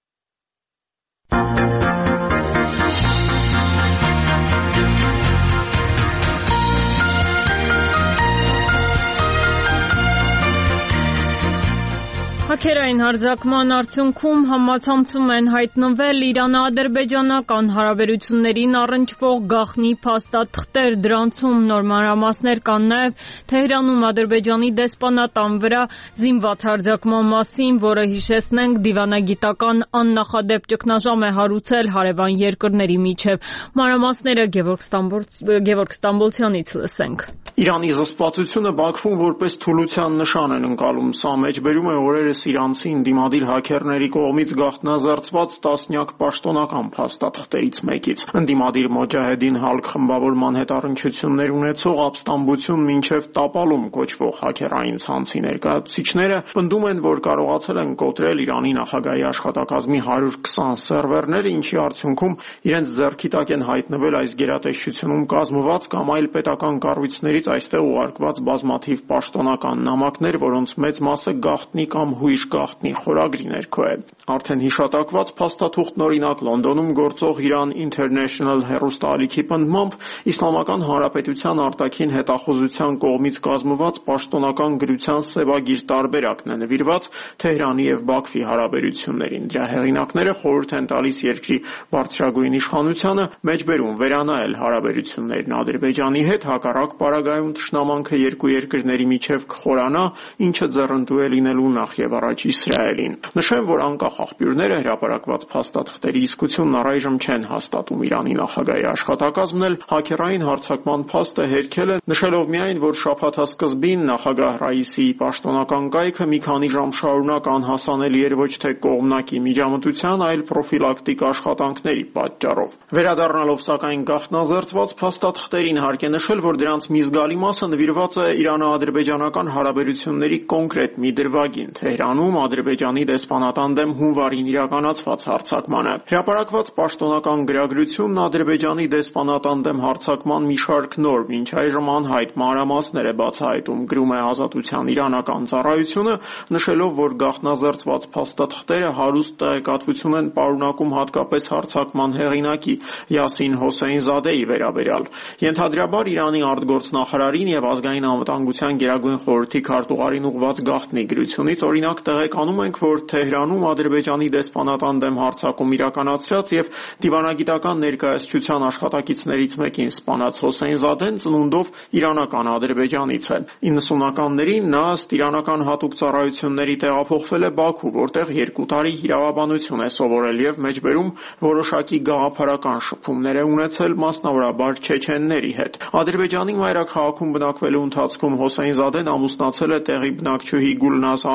Հաքերային հարձակման արդյունքում համացանցում են հայտնվել Իրան-ադրբեջանական հարաբերություններին առնչվող գաղտնի փաստաթղթեր, դրանցում նոր մանրամասներ կան նաև Թեհրանում Ադրբեջանի դեսպանատան վրա զինված հարձակման մասին, որը հիշեցնենք դիվանագիտական աննախադեպ ճգնաժամ է հարուցել հարևան երկրների միջև։ Մանրամասները Գևորգ Ստամբոլցյանից լսենք։ Իրանի զսպվածությունը Բաքվում որպես թուլության նշան են ընկալում։ Սա մեջբերում է օրերս իրանցի ընդդիմադիր հաքերների կողմից գաղտնազարդված տասնյակ պաշտոնական փաստաթղթերից մեկից։ Ընդդիմադիր Մոջահեդին Հալկ խմբավորման հետ առնչություններ ունեցող ապստամբություն մինչև տապալում կոչվող հաքերային ցանցի ներկայացուցիչները պնդում են, որ կարողացել են կոտրել Իրանի նախագահի աշխատակազմի 120 սերվերները, ինչի արդյունքում իրենց ձեռքի տակ են հայտնվել այս գերատեսչությունում կազմված կամ այլ պետական կառույցներից այստեղ ուղարկված բազմաթիվ պաշտոնական նամակներ, որոնց մեծ մասը գաղտնի կամ հույժ գաղտնի խորագրի ներքո է։ Արդեն հիշատակված փաստաթուղթն օրինակ Լոնդոնում գործող Iran International հեռուստաալիքի պնդմամբ Իսլամական Հանրապետության արտաքին հետախուզության կողմից կազմված պաշտոնական գրության սևագիր տարբերակն է նվիրված Թեհրանի եւ Բաքվի հարաբերություններին։ Դրա հեղինակները խորհուրդ են տալիս երկրի բարձրագույն իշխանությանը մեջբերում վերանայել հարաբերություններն Ադրբեջանի հետ, հակառակ պարագայում թշնամանքը երկու երկրների միջև կխորանա, ինչը ձեռնտու է լինելու նախ եւ առաջ Իսրայելին։ Նշեմ, որ անկախ աղբյուրները հրապարակված փաստաթղթերի իսկությունն առայժմ չեն հաստատում։ Իրանի նախագահի աշխատակազմն էլ հաքերային հարձակման փաստը հերքել է, նշելով միայն, որ շաբաթասկզբին նախագահ Ռայիսիի պաշտոնական կայքը մի քանի ժամ շարունակ անհասանելի էր ոչ թե կողմնակի միջամտության, այլ պրոֆիլակտիկ աշխատանքների պատճառով։ Վերադառնալով սակայն գաղտնազերծված փաստաթղթերին հարկ է նշել, որ դրանց մի զգալի մասը նվիրված է Իրано-ադրբեջանական հարաբերությունների կոնկրետ մի դրվագին՝ Թեհրանում Ադրբեջանի դեսպանատան դեմ հունվարին իրականացված հարձակմանը։ Հրապարակված պաշտոնական գրագրությունն Ադրբեջանի դեսպանատան դեմ հարձակման մի շարք նոր, մինչ այժմ անհայտ մանրամասներ է բացահայտում, գրում է Ազատության իրանական ծառայությունը, նշելով, որ գաղտնազերծված փաստաթղթերը հարուստ տեղեկատվություն են պարունակում հատկապես հարձակման հեղինակի Յասին Հոսեյնզադեի վերաբերյալ։ Ենթադրաբար Իրանի արտգործնախարարին եւ ազգային անվտանգության գերագույն խորհրդի քարտուղարին ուղղված գաղտնի գրությունից օրինակ տեղեկանում ենք, որ Թեհրանում Ադրբեջանի դեսպանատան դեմ հարձակում իրականացրած եւ դիվանագիտական ներկայացության աշխատակիցներից մեկին սպանած Հոսեյնզադեն ծնունդով իրանական ադրբեջանից է։ 90-ականներին նա ըստ իրանական հատուկ ծառայությունների տեղափոխվել է Բաքու, որտեղ 2 տարի իրավաբանություն է սովորել եւ մեջբերում որոշակի գաղափարական շփումներ է ունեցել մասնավորաբար չեչենների հետ։ Ադրբեջանի մայրաքաղաքում բնակվելու ընթացքում Հոսեյնզադեն ամուսնացել է տեղի բնակչուհի Գուլնազ Ալիևայի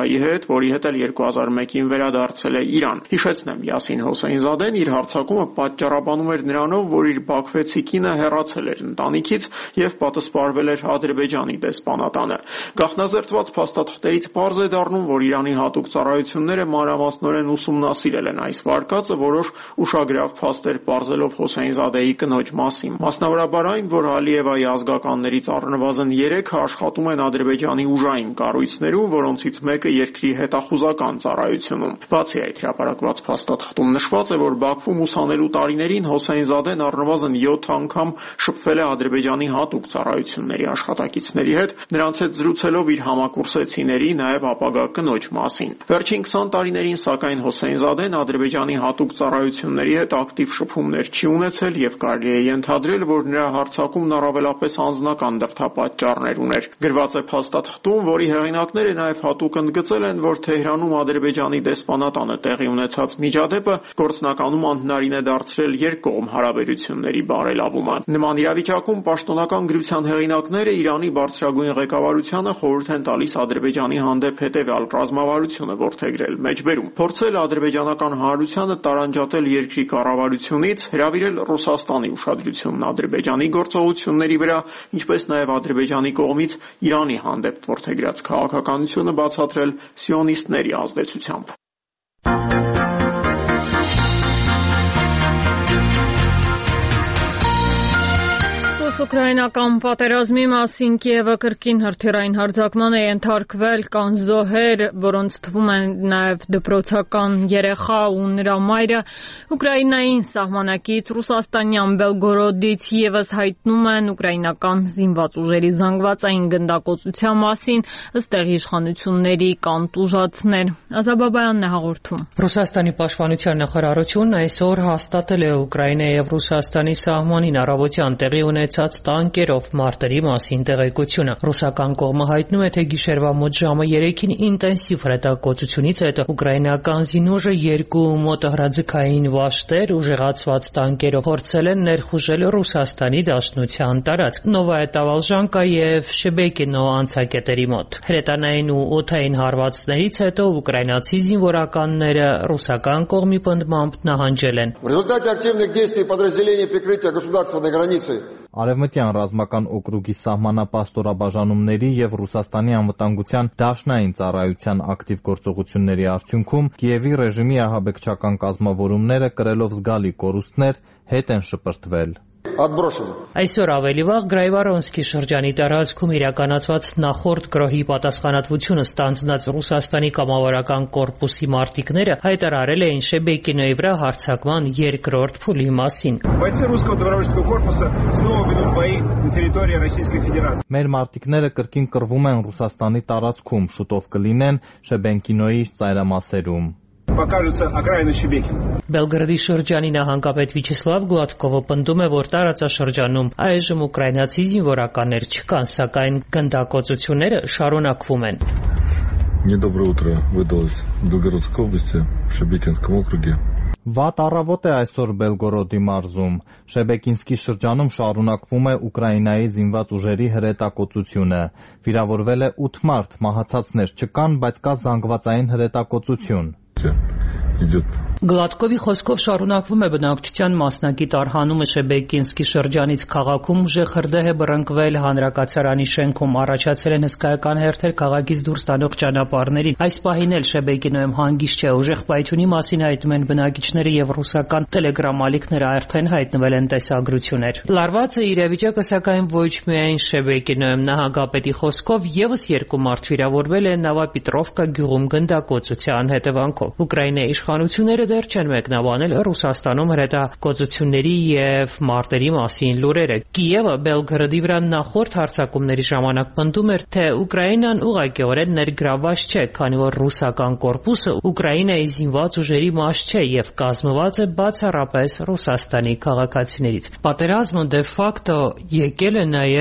Ռուսիայի հետ, որի հետ էլ 2001-ին վերադարձել է Իրան։ Հիշեցնեմ, Յասին Հոսեյնզադեն իր հարձակումը պատճառաբանում էր նրանով, որ իր բաքվեցի կինը հեռացել էր ընտանիքից եւ պատասպարվել էր Ադրբեջանի դեսպանատանը։ Գաղտնազերծված փաստաթղթերից պարզ է դառնում, որ Իրանի հատուկ ծառայությունները մանրամասնորեն ուսումնասիրել են այս վարկածը, որոշ ուշագրավ փաստեր պարզելով Հոսեյնզադեի կնոջ մասին։ Մասնավորաբար այն, որ Ալիևայի ազգականներից առնվազն 3-ը աշխատում են Ադրբեջանի ուժային կառույցներում, որոնցից մեկը երկրի հետախուզական ծառայությունում։ Բացի այդ, հրապարակված փաստաթղթում նշված է, որ Բաքվում ուսանելու տարիներին Հոսեյնզադեն առնվազն 7 անգամ շփվել է Ադրբեջանի հատուկ ծառայությունների աշխատակիցների հետ, նրանց հետ զրուցելով իր համակուրսեցիների, նաև ապագա կնոջ մասին։ Վերջին 20 տարիներին, սակայն, Հոսեյնզադեն Ադրբեջանի հատուկ ծառայությունների հետ ակտիվ շփումներ չի ունեցել եւ կարելի է ենթադրել, որ նրա հարձակումն առավելապես անձնական դրդապատճառներ ուներ։ Գրված է փաստաթղթում, որի հեղինակները նաև հատուկ ընդգծել են, որ Թեհրանում Ադրբեջանի դեսպանատանը տեղի ունեցած միջադեպը գործնականում անհնարին է դարձրել երկկողմ հարաբերությունների բարելավումը։ Նման իրավիճակում պաշտոնական գրության հեղինակները Իրանի բարձրագույն ղեկավարությանը խորհուրդ են տալիս Ադրբեջանի հանդեպ հետևյալ ռազմավարությունը որդեգրել մեջբերում. փորձել ադրբեջանական հանրությանը տարանջատել երկրի կառավարությունից, հրավիրել Ռուսաստանի ուշադրությունն Ադրբեջանի գործողությունների վրա, ինչպես նաև Ադրբեջանի կողմից Իրանի հանդեպ որդեգրած քաղաքականությունը բացատրել սիոնիստների ազդեցությամբ։ Ուկրաինական պատերազմի մասին Կիևը կրկին հրթիռային հարձակման է ենթարկվել, կան զոհեր, որոնց թվում են նաև դպրոցական երեխա ու նրա մայրը։ Ուկրաինային սահմանակից ռուսաստանյան Բելգորոդից եւս հայտնում են ուկրաինական զինված ուժերի զանգվածային գնդակոծության մասին, ըստ տեղի իշխանությունների կան տուժածներ։ Ազաբաբայանն է հաղորդում։ Ռուսաստանի պաշտպանության նախարարությունն այսօր հաստատել է Ուկրաինայի եւ Ռուսաստանի սահմանին առավոտյան տեղի ունեցած տանկերով մարտերի մասին տեղեկությունը։ Ռուսական կողմը հայտնում է, թե գիշերվա մոտ ժամը 3-ին ինտենսիվ հրետակոծությունից հետո ուկրաինական զինուժը 2 մոտոհրաձգային վաշտեր ուժեղացված տանկերով փորձել են ներխուժել Ռուսաստանի Դաշնության տարածք Նովայա Տավալժանկա եւ Շեբեկինո անցակետերի մոտ։ Հրետանային ու օդային հարվածներից հետո ուկրաինացի զինվորականները ռուսական կողմի պնդմամբ նահանջել են։ В результате активных действий подразделений прикрытия государственной границы Արևմտյան ռազմական օկրուգի սահմանապաստորաբաժանումների եւ Ռուսաստանի անվտանգության դաշնային ծառայության ակտիվ գործողությունների արդյունքում Կիևի ռեժիմի ահաբեկչական կազմավորումները կրելով զգալի կորուստներ հետ են շպրտվել։ Այսօր ավելի վաղ Գրայվարոնսկի շրջանի տարածքում իրականացված նախորդ գրոհի պատասխանատվությունը ստանձնած Ռուսաստանի կամավորական կորպուսի մարտիկները հայտարարել էին Շեբեկինոյի վրա հարձակման երկրորդ փուլի մասին։ Մեր մարտիկները կրկին կռվում են Ռուսաստանի տարածքում, շուտով կլինեն Շեբեկինոյի ծայրամասերում։ Բելգրադի շրջանի նահանգապետ Վիչեսլավ Գլադկովը պնդում է, որ տարածաշրջանում այժմ ուկրաինացի զինվորականներ չկան, սակայն գնդակոծությունները շարունակվում են։ Недоброе утро выдалось в Белгородской области, в Шебекинском округе. Վատ առավոտ է այսօր Բելգորոդի մարզում։ Շեբեկինսկի շրջանում շարունակվում է Ուկրաինայի զինված ուժերի հրետակոծությունը։ Վիրավորվել է 8 մարդ, մահացածներ չկան, բայց կա զանգվածային հրետակոծություն։ Գլադկովի խոսքով շարունակվում է բնակչության մասնակից արհանումը Շեբեկինսկի շրջանից քաղաքում ուժեղ հրդեհ է բռնկվել, հանրակացարանի շենքում առաջացել են հսկայական հերթեր քաղաքից դուրս տանող ճանապարհներին։ Այս պահին էլ Շեբեկինոյում հանգիստ չէ, ուժեղ պայթյունի մասին հայտնում են բնակիչները եւ ռուսական տելեգրամ ալիքները արդեն հայտնվել են տեսագրություններ։ Լարված է իրավիճակը, սակայն ոչ միայն Շեբեկինոյում նահանգապետի խոսքով եւս 2 մարդ վիրավորվել է Նավապետրովկա գյուղում գնդակոծության հետևանքով։ Ուկրաինայի իշխանությունները դեռ չեն մեկնաբանել Ռուսաստանում հրետակոծությունների եւ մարտերի մասին լուրերը։ Կիևը Բելգրադի վրա նախորդ հարձակումների ժամանակ պնդում էր, թե Ուկրաինան ուղղակիորեն ներգրավված չէ, քանի որ ռուսական կորպուսը Ուկրաինայի զինված ուժերի մաս չէ եւ կազմված է բացառապես Ռուսաստանի քաղաքացիներից։ Պատերազմը դե ֆակտո եկել է նաեւ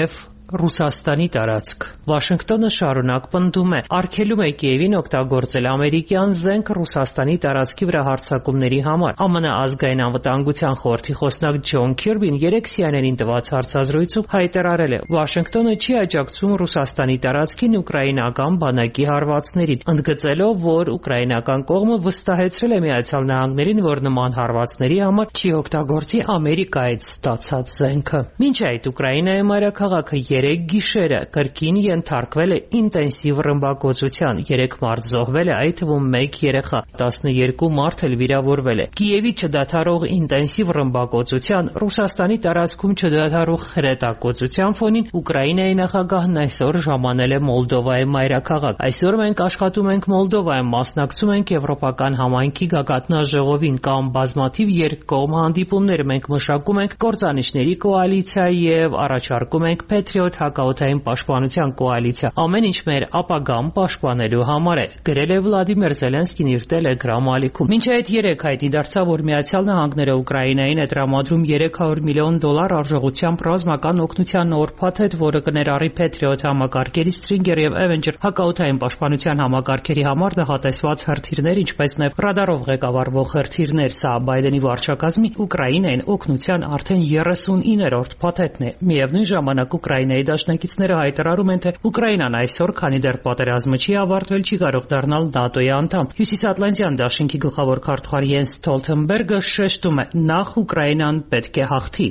Ռուսաստանի տարածք։ Վաշինգտոնը շարունակ պնդում է, արգելում է Կիևին օգտագործել ամերիկյան զենք Ռուսաստանի տարածքի վրա հարձակումների համար։ ԱՄՆ ազգային անվտանգության խորհրդի խոսնակ Ջոն Քիրբին երեկ CNN-ին տված հարցազրույցում հայտարարել է, Վաշինգտոնը չի աջակցում Ռուսաստանի տարածքին ուկրաինական բանակի հարվածներին, ընդգծելով, որ ուկրաինական կողմը վստահեցրել է Միացյալ Նահանգներին, որ նման հարվածների համար չի օգտագործի Ամերիկայից ստացած զենքը։ Մինչ այդ Ուկրաինայի մայրաքաղաքը 3 գիշերը կրկին ենթարկվել է ինտենսիվ ռմբակոծության, 3 մարդ զոհվել է, այդ թվում 1 երեխա, 12 մարդ էլ վիրավորվել է։ Կիևի չդադարող ինտենսիվ ռմբակոծության, Ռուսաստանի տարածքում չդադարող հրետակոծության ֆոնին Ուկրաինայի նախագահն այսօր ժամանել է Մոլդովայի մայրաքաղաք։ Այսօր մենք աշխատում ենք Մոլդովայում, մասնակցում ենք եվրոպական համայնքի գագաթնաժողովին կամ բազմաթիվ երկկողմ հանդիպումներ, մենք մշակում ենք կործանիչների կոալիցիա եւ առաջարկում ենք Patriot հակաօդային պաշտպանության կոալիցիա, ամեն ինչ մեր ապագան պաշտպանելու համար է, գրել է Վլադիմիր Զելենսկին իր Telegram ալիքում։ Մինչ այդ երեկ հայտի դարձավ, որ Միացյալ Նահանգները Ուկրաինային է տրամադրում $300 միլիոն արժողությամբ ռազմական օգնության նոր փաթեթ, որը կներառի Patriot համակարգերի, Stinger եւ Avenger հակաօդային պաշտպանության համակարգերի համար նախատեսված հրթիռներ, ինչպես նաեւ ռադարով ղեկավարվող հրթիռներ։ Սա Բայդենի վարչակազմի Ուկրաինային օգնության արդեն 39-րդ փաթեթն է։ Միևնույն ժամանակ Ուկրաինայի դաշնակիցները հայտարարում են, թե Ուկրաինան այսօր, քանի դեռ պատերազմը չի ավարտվել, չի կարող դառնալ ՆԱՏՕ-ի անդամ։ Հյուսիսատլանտյան դաշինքի գլխավոր քարտուղար Յենս Ստոլթենբերգը շեշտում է, նախ Ուկրաինան պետք է հաղթի։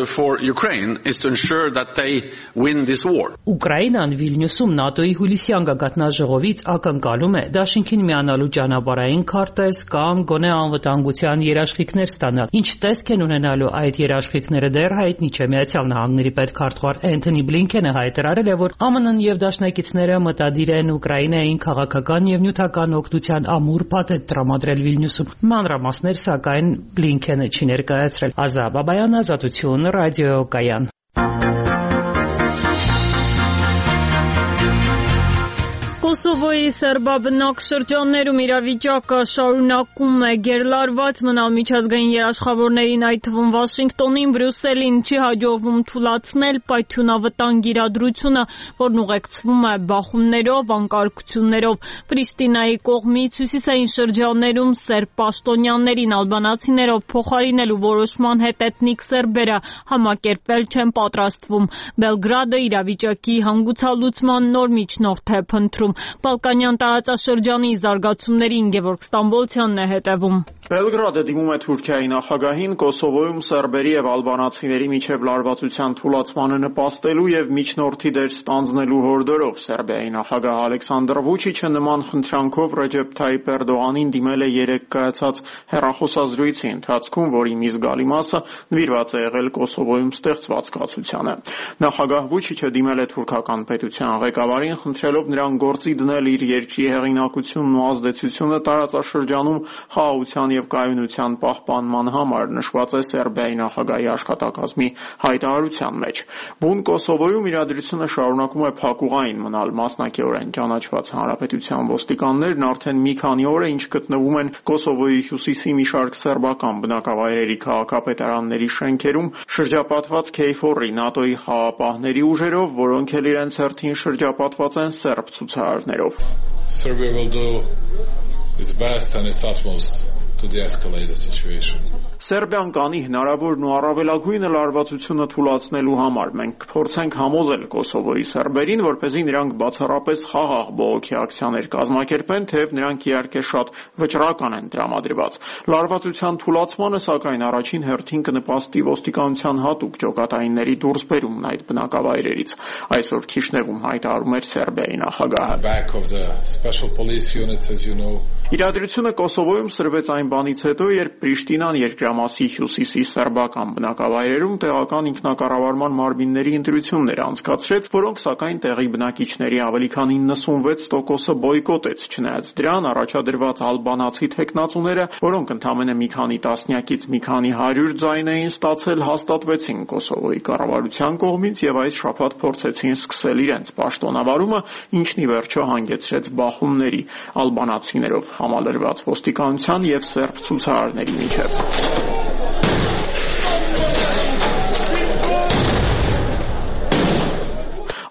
Ուկրաինան Վիլնյուսում ՆԱՏՕ-ի հուլիսյան գագաթնաժողովից ակնկալում է դաշինքին միանալու ճանապարհային քարտեզ կամ գոնե անվտանգության երաշխիքներ ստանալ։ Ինչ տեսք են ունենալու այդ երաշխիքները դեռ հայտնի չէ։ Միացյալ Նահանգների պետքարտուղար Էնթոնի Բլինքենը հայտարարել է, որ ԱՄՆ-ն եւ դաշնակիցները մտադիր են Ուկրաինային քաղաքական եւ նյութական օգնության ամուր փաթեթ տրամադրել Վիլնյուսում։ Մանրամասներ սակայն Բլինքենը չի ներկայացրել։ Ազատ Բաբայան, Ազատություն, ռադիոկայան։ Կոսովոյի սերբաբնակ շրջաններում իրավիճակը շարունակում է գերլարված մնալ միջազգային երաշխավորներին, այդ թվում Վաշինգտոնին, Բրյուսելին չի հաջողվում թուլացնել պայթյունավտանգ իրադրությունը, որն ուղեկցվում է բախումներով, անկարգություններով։ Պրիշտինայի կողմից հյուսիսային շրջաններում սերբ պաշտոնյաներին ալբանացիներով փոխարինելու որոշման հետ էթնիկ սերբերը համակերպվել չեն պատրաստվում։ Բելգրադը իրավիճակի հանգուցալուծման նոր միջնորդ է փնտրում։ Բալկանյան տարածաշրջանի զարգացումներին Գևորգ Ստամբոլցյանն է հետևում։ Բելգրադը դիմում է Թուրքիայի նախագահին Կոսովոյում սերբերի եւ ալբանացիների միջև լարվածության թուլացմանը նպաստելու եւ միջնորդի դեր ստանձնելու հորդորով։ Սերբիայի նախագահ Ալեքսանդր Վուչիչը նման խնդրանքով Ռեջեփ Թայիփ Էրդողանին դիմել է երեկ կայացած հեռախոսազրույցի ընթացքում, որի մի զգալի մասը նվիրված է եղել Կոսովոյում ստեղծված կացությանը։ Նախագահ Վուչիչը դիմել է թուրքական պետության ղեկավարին, խնդրելով նրան գործի դնել իր երկրի հեղինակությունն ու ազդեցությունը տարածաշրջանում խաղաղության եւ կայունության պահպանման համար, նշված է Սերբիայի նախագահի աշխատակազմի հայտարարության մեջ։ Բուն Կոսովոյում իրադրությունը շարունակում է փակուղային մնալ։ Մասնակիորեն ճանաչված հանրապետության ոստիկաններն արդեն մի քանի օր է ինչ գտնվում են Կոսովոյի հյուսիսի մի շարք սերբական բնակավայրերի քաղաքապետարանների շենքերում, շրջապատված KFOR-ի ՆԱՏՕ-ի խաղապահների ուժերով, որոնք էլ իրենց հերթին շրջապատված են սերբ ցուցարարներով։ Serbia will do its best and its utmost to de-escalate the situation. Սերբիան կանի հնարավորն ու առավելագույնը լարվածությունը թուլացնելու համար։ Մենք կփորձենք համոզել Կոսովոյի սերբերին, որպեսզի նրանք բացառապես խաղաղ բողոքի ակցիաներ կազմակերպեն, թեև նրանք իհարկե շատ վճռական են տրամադրված։ Լարվածության թուլացմանը, սակայն, առաջին հերթին կնպաստի ոստիկանության հատուկ ջոկատայինների դուրսբերումն այդ բնակավայրերից։ Այսօր Քիշնևում հայտարարում էր Սերբիայի նախագահը։ Իրադրությունը Կոսովոյում սրվեց այն բանից հետո, երբ Պրիշտինան երկրամասի հյուսիսի սերբական բնակավայրերում տեղական ինքնակառավարման մարմինների ընտրություններ անցկացրեց, որոնք սակայն տեղի բնակիչների ավելի քան 96%-ը բոյկոտեց։ Չնայած դրան, առաջադրված ալբանացի թեկնածուները, որոնք ընդամենը մի քանի տասնյակից մի քանի 100 ձայն էին ստացել, հաստատվեցին Կոսովոյի կառավարության կողմից եւ այս շաբաթ փորձեցին սկսել իրենց պաշտոնավարումը, ինչն ի վերջո հանգեցրեց բախումների ալբանացիներով համալրված ոստիկանության եւ սերբ ցուցարարների միջև։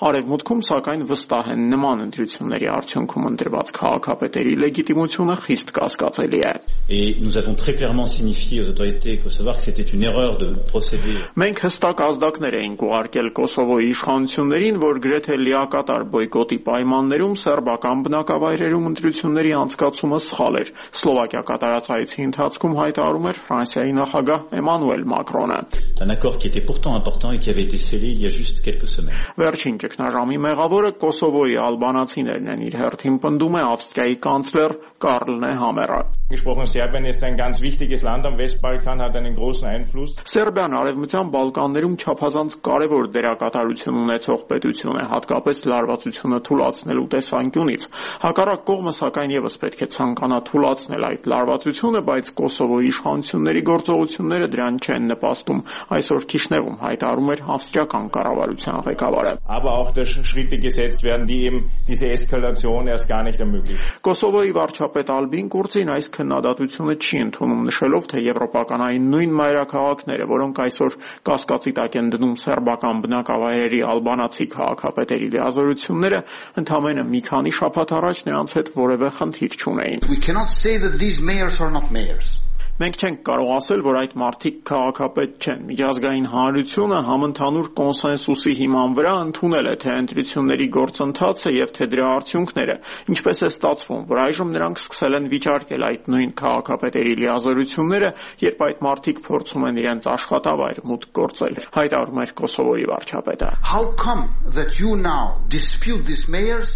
Արևմուտքում, սակայն, վստահ են նման ընտրությունների արդյունքում ընտրված քաղաքապետերի լեգիտիմությունը խիստ կասկածելի է։ Et nous avons très clairement signifié aux autorités kosovares que c'était une erreur de procéder. Մենք հստակ ազդակներ էինք ուղարկել Կոսովոյի իշխանություններին, որ գրեթե լիակատար բոյկոտի պայմաններում սերբական բնակավայրերում ընտրությունների անցկացումը սխալ էր։ Սլովակիա կատարած այցի ընթացքում հայտարարում էր Ֆրանսիայի նախագահ Էմանուել Մակրոնը։ Un accord qui était pourtant important et qui avait été scellé il y a juste quelques semaines. Վերջին ճգնաժամի մեղավորը Կոսովոյի ալբանացիներն են, իր հերթին պնդում է Ավստրիայի կանցլեր Կարլ Նեհամերը։ Serbien ist ein ganz wichtiges Land am Westbalkan, hat einen großen Einfluss. Սերբիան արևմտյան Բալկաններում չափազանց կարևոր դերակատարություն ունեցող պետություն է, հատկապես լարվածությունը թուլացնելու տեսանկյունից։ Հակառակ կողմը սակայն եւս պետք է ցանկանա թուլացնել այդ լարվածությունը, բայց Կոսովոյի իշխանությունների գործողությունները դրան չեն նպաստում, այսօր Քիշնևում հայտարարում էր ավստրիական կառավարության ղեկավարը։ Aber auch der Schritte gesetzt werden, die eben diese Eskalation erst gar nicht ermöglichen. Կոսովոյի վարչապետ Ալբին Կուրծին այս քննադատությունը չի ընդունում, նշելով, թե եվրոպականային նույն մայրաքաղաքները, որոնք այսօր կասկածի տակ են դնում սերբական բնակավայրերի ալբանացի քաղաքապետերի լիազորությունները, ընդամենը մի քանի շաբաթ առաջ նրանց հետ որևէ խնդիր չունեին։ We cannot say that these mayors are not mayors. Մենք չենք կարող ասել, որ այդ մարդիկ քաղաքապետ չեն։ Միջազգային հանրությունը համընդհանուր կոնսենսուսի հիման վրա ընդունել է թե ընտրությունների գործընթացը եւ թե դրա արդյունքները, ինչպես է ստացվում, որ այժմ նրանք սկսել են վիճարկել այդ նույն քաղաքապետերի լիազորությունները, երբ այդ մարդիկ փորձում են իրենց աշխատավայր մուտք գործել, հայտարարում էր Կոսովոյի վարչապետը։ How come that you now dispute these mayors?